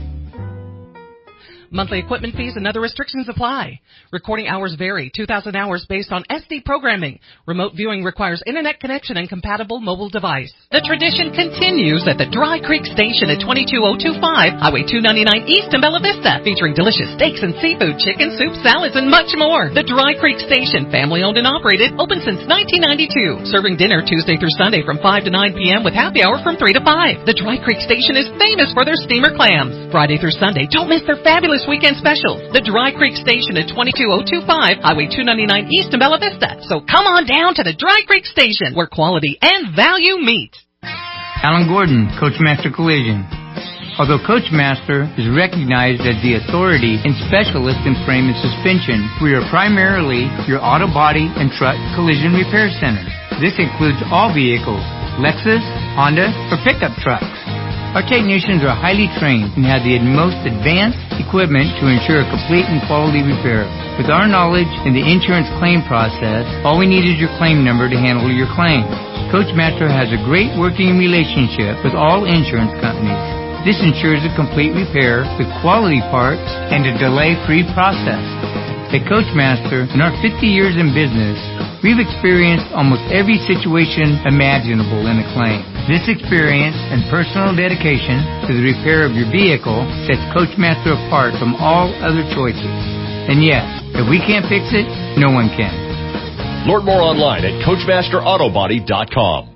Monthly equipment fees and other restrictions apply. Recording hours vary. two thousand hours based on S D programming. Remote viewing requires internet connection and compatible mobile device. The tradition continues at the Dry Creek Station at twenty-two oh two five, Highway two ninety-nine East in Bella Vista, featuring delicious steaks and seafood, chicken, soup, salads, and much more. The Dry Creek Station, family-owned and operated, open since nineteen ninety-two. Serving dinner Tuesday through Sunday from five to nine p.m. with happy hour from three to five. The Dry Creek Station is famous for their steamer clams. Friday through Sunday, don't miss their fabulous weekend specials. The Dry Creek Station at twenty-two oh two five, Highway two ninety-nine East in Bella Vista. So come on down to the Dry Creek Station, where quality and value meet. Alan Gordon, Coachmaster Collision. Although Coachmaster is recognized as the authority and specialist in frame and suspension, we are primarily your auto body and truck collision repair center. This includes all vehicles, Lexus, Honda, or pickup trucks. Our technicians are highly trained and have the most advanced equipment to ensure a complete and quality repair. With our knowledge in the insurance claim process, all we need is your claim number to handle your claim. Coachmaster has a great working relationship with all insurance companies. This ensures a complete repair with quality parts and a delay-free process. At Coachmaster, in our fifty years in business, we've experienced almost every situation imaginable in a claim. This experience and personal dedication to the repair of your vehicle sets Coachmaster apart from all other choices. And yes, if we can't fix it, no one can. Learn more online at coachmaster auto body dot com.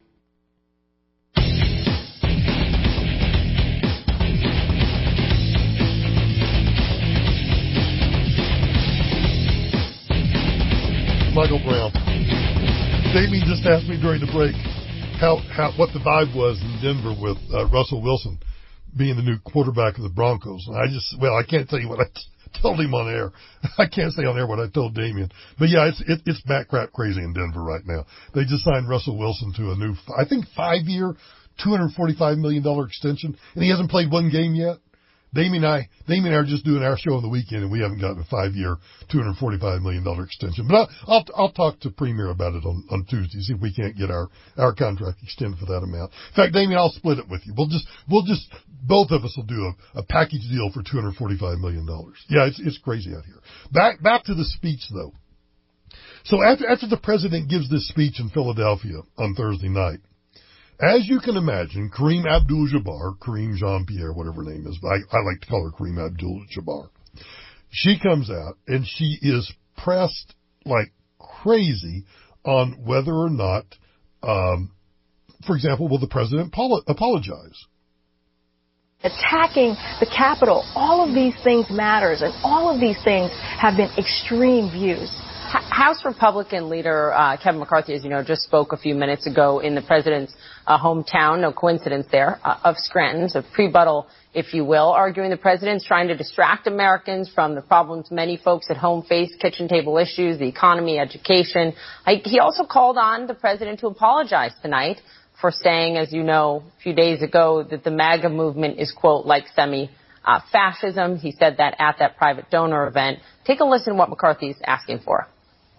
Michael Brown. Jamie just asked me during the break how, how what the vibe was in Denver with uh, Russell Wilson being the new quarterback of the Broncos. And I just, well, I can't tell you what I t- told him on air. I can't say on air what I told Damien. But yeah, it's, it, it's bat crap crazy in Denver right now. They just signed Russell Wilson to a new, I think five year, two hundred forty-five million dollars extension, and he hasn't played one game yet. Damien and I, Damien and I are just doing our show on the weekend, and we haven't gotten a five-year, two hundred forty-five million dollars extension. But I'll, I'll, I'll talk to Premier about it on, on Tuesday, see if we can't get our, our contract extended for that amount. In fact, Damien, I'll split it with you. We'll just, we'll just, both of us will do a, a package deal for two hundred forty-five million dollars. Yeah, it's, it's crazy out here. Back, back to the speech, though. So after, after the president gives this speech in Philadelphia on Thursday night, as you can imagine, Kareem Abdul-Jabbar, Kareem Jean-Pierre, whatever her name is, but I, I like to call her Kareem Abdul-Jabbar. She comes out and she is pressed like crazy on whether or not, um, for example, will the president poli- apologize? Attacking the Capitol, all of these things matters, and all of these things have been extreme views. House Republican leader uh, Kevin McCarthy, as you know, just spoke a few minutes ago in the president's uh, hometown, no coincidence there, uh, of Scranton, so pre-buttal, if you will, arguing the president's trying to distract Americans from the problems many folks at home face, kitchen table issues, the economy, education. I, he also called on the president to apologize tonight for saying, as you know, a few days ago, that the MAGA movement is, quote, like semi uh, fascism. He said that at that private donor event. Take a listen to what McCarthy's asking for.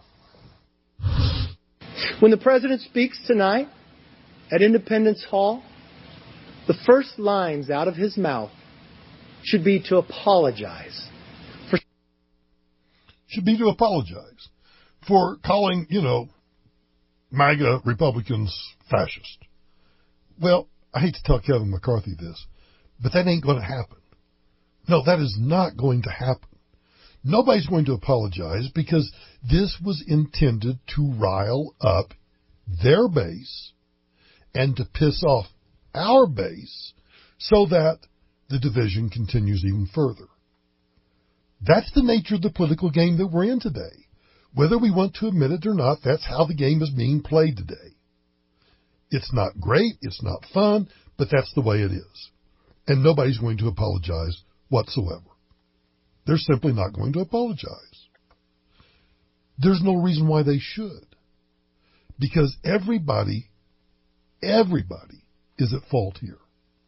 When the president speaks tonight at Independence Hall, the first lines out of his mouth should be to apologize. For should be to apologize for calling, you know, MAGA Republicans fascist. Well, I hate to tell Kevin McCarthy this, but that ain't going to happen. No, that is not going to happen. Nobody's going to apologize because this was intended to rile up their base and to piss off our base so that the division continues even further. That's the nature of the political game that we're in today. Whether we want to admit it or not, that's how the game is being played today. It's not great, it's not fun, but that's the way it is. And nobody's going to apologize whatsoever. They're simply not going to apologize. There's no reason why they should. Because everybody, everybody is at fault here.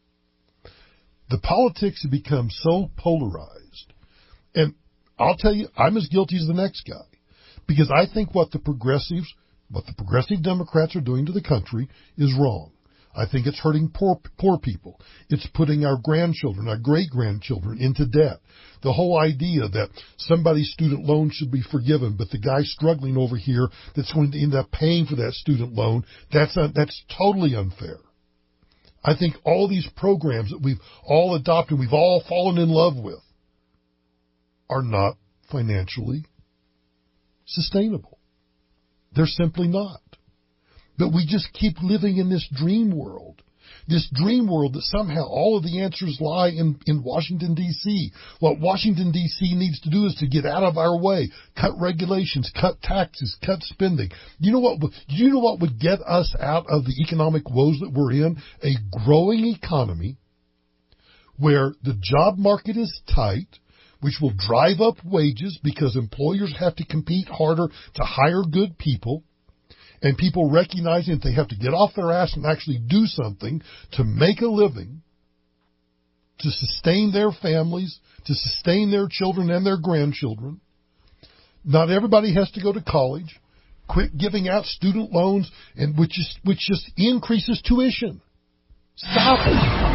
The politics have become so polarized. And I'll tell you, I'm as guilty as the next guy. Because I think what the progressives, what the progressive Democrats are doing to the country is wrong. I think it's hurting poor poor people. It's putting our grandchildren, our great-grandchildren into debt. The whole idea that somebody's student loan should be forgiven, but the guy struggling over here that's going to end up paying for that student loan, that's uh, that's totally unfair. I think all these programs that we've all adopted, we've all fallen in love with, are not financially sustainable. They're simply not. But we just keep living in this dream world, this dream world that somehow all of the answers lie in, in Washington, D C What Washington, D C needs to do is to get out of our way, cut regulations, cut taxes, cut spending. You know what, you know what would get us out of the economic woes that we're in? A growing economy where the job market is tight, which will drive up wages because employers have to compete harder to hire good people. And people recognizing that they have to get off their ass and actually do something to make a living, to sustain their families, to sustain their children and their grandchildren. Not everybody has to go to college. Quit giving out student loans, and which is which just increases tuition. Stop it.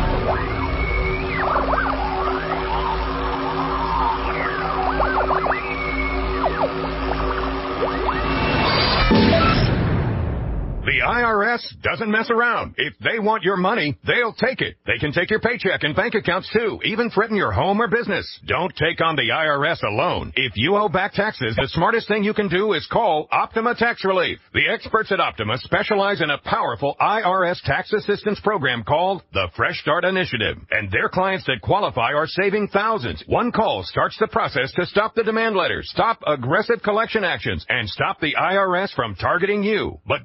The I R S doesn't mess around. If they want your money, they'll take it. They can take your paycheck and bank accounts too, even threaten your home or business. Don't take on the I R S alone. If you owe back taxes, the smartest thing you can do is call Optima Tax Relief. The experts at Optima specialize in a powerful I R S tax assistance program called the Fresh Start Initiative. And their clients that qualify are saving thousands. One call starts the process to stop the demand letters, stop aggressive collection actions, and stop the I R S from targeting you. But don't delay.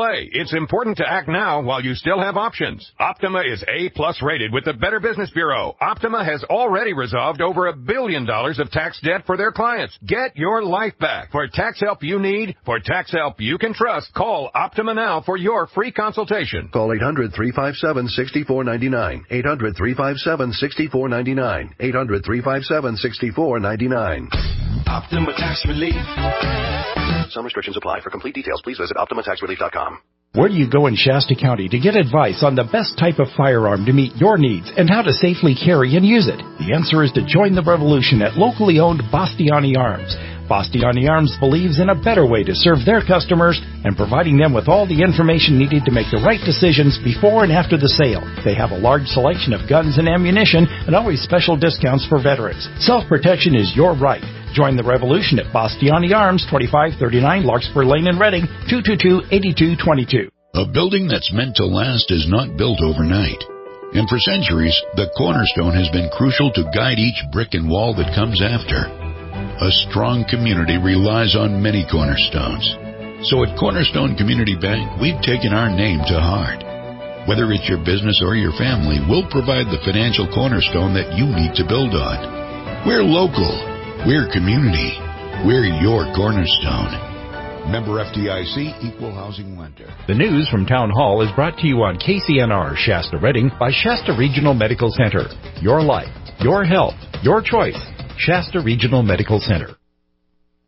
delay. It's important to act now while you still have options. Optima is A-plus rated with the Better Business Bureau. Optima has already resolved over a billion dollars of tax debt for their clients. Get your life back. For tax help you need, for tax help you can trust, call Optima now for your free consultation. Call eight hundred, three five seven, six four nine nine. eight hundred, three five seven, six four nine nine. eight hundred, three five seven, six four nine nine. Optima Tax Relief. Some restrictions apply. For complete details, please visit Optima Tax Relief dot com. Where do you go in Shasta County to get advice on the best type of firearm to meet your needs and how to safely carry and use it? The answer is to join the revolution at locally owned Bastiani Arms. Bastiani Arms believes in a better way to serve their customers and providing them with all the information needed to make the right decisions before and after the sale. They have a large selection of guns and ammunition and always special discounts for veterans. Self-protection is your right. Join the revolution at Bastiani Arms, twenty-five thirty-nine Larkspur Lane in Reading, two two two, eight two two two. A building that's meant to last is not built overnight. And for centuries, the cornerstone has been crucial to guide each brick and wall that comes after. A strong community relies on many cornerstones. So at Cornerstone Community Bank, we've taken our name to heart. Whether it's your business or your family, we'll provide the financial cornerstone that you need to build on. We're local. We're community. We're your cornerstone. Member F D I C, Equal Housing Lender. The news from Town Hall is brought to you on K C N R Shasta Reading by Shasta Regional Medical Center. Your life, your health, your choice. Shasta Regional Medical Center.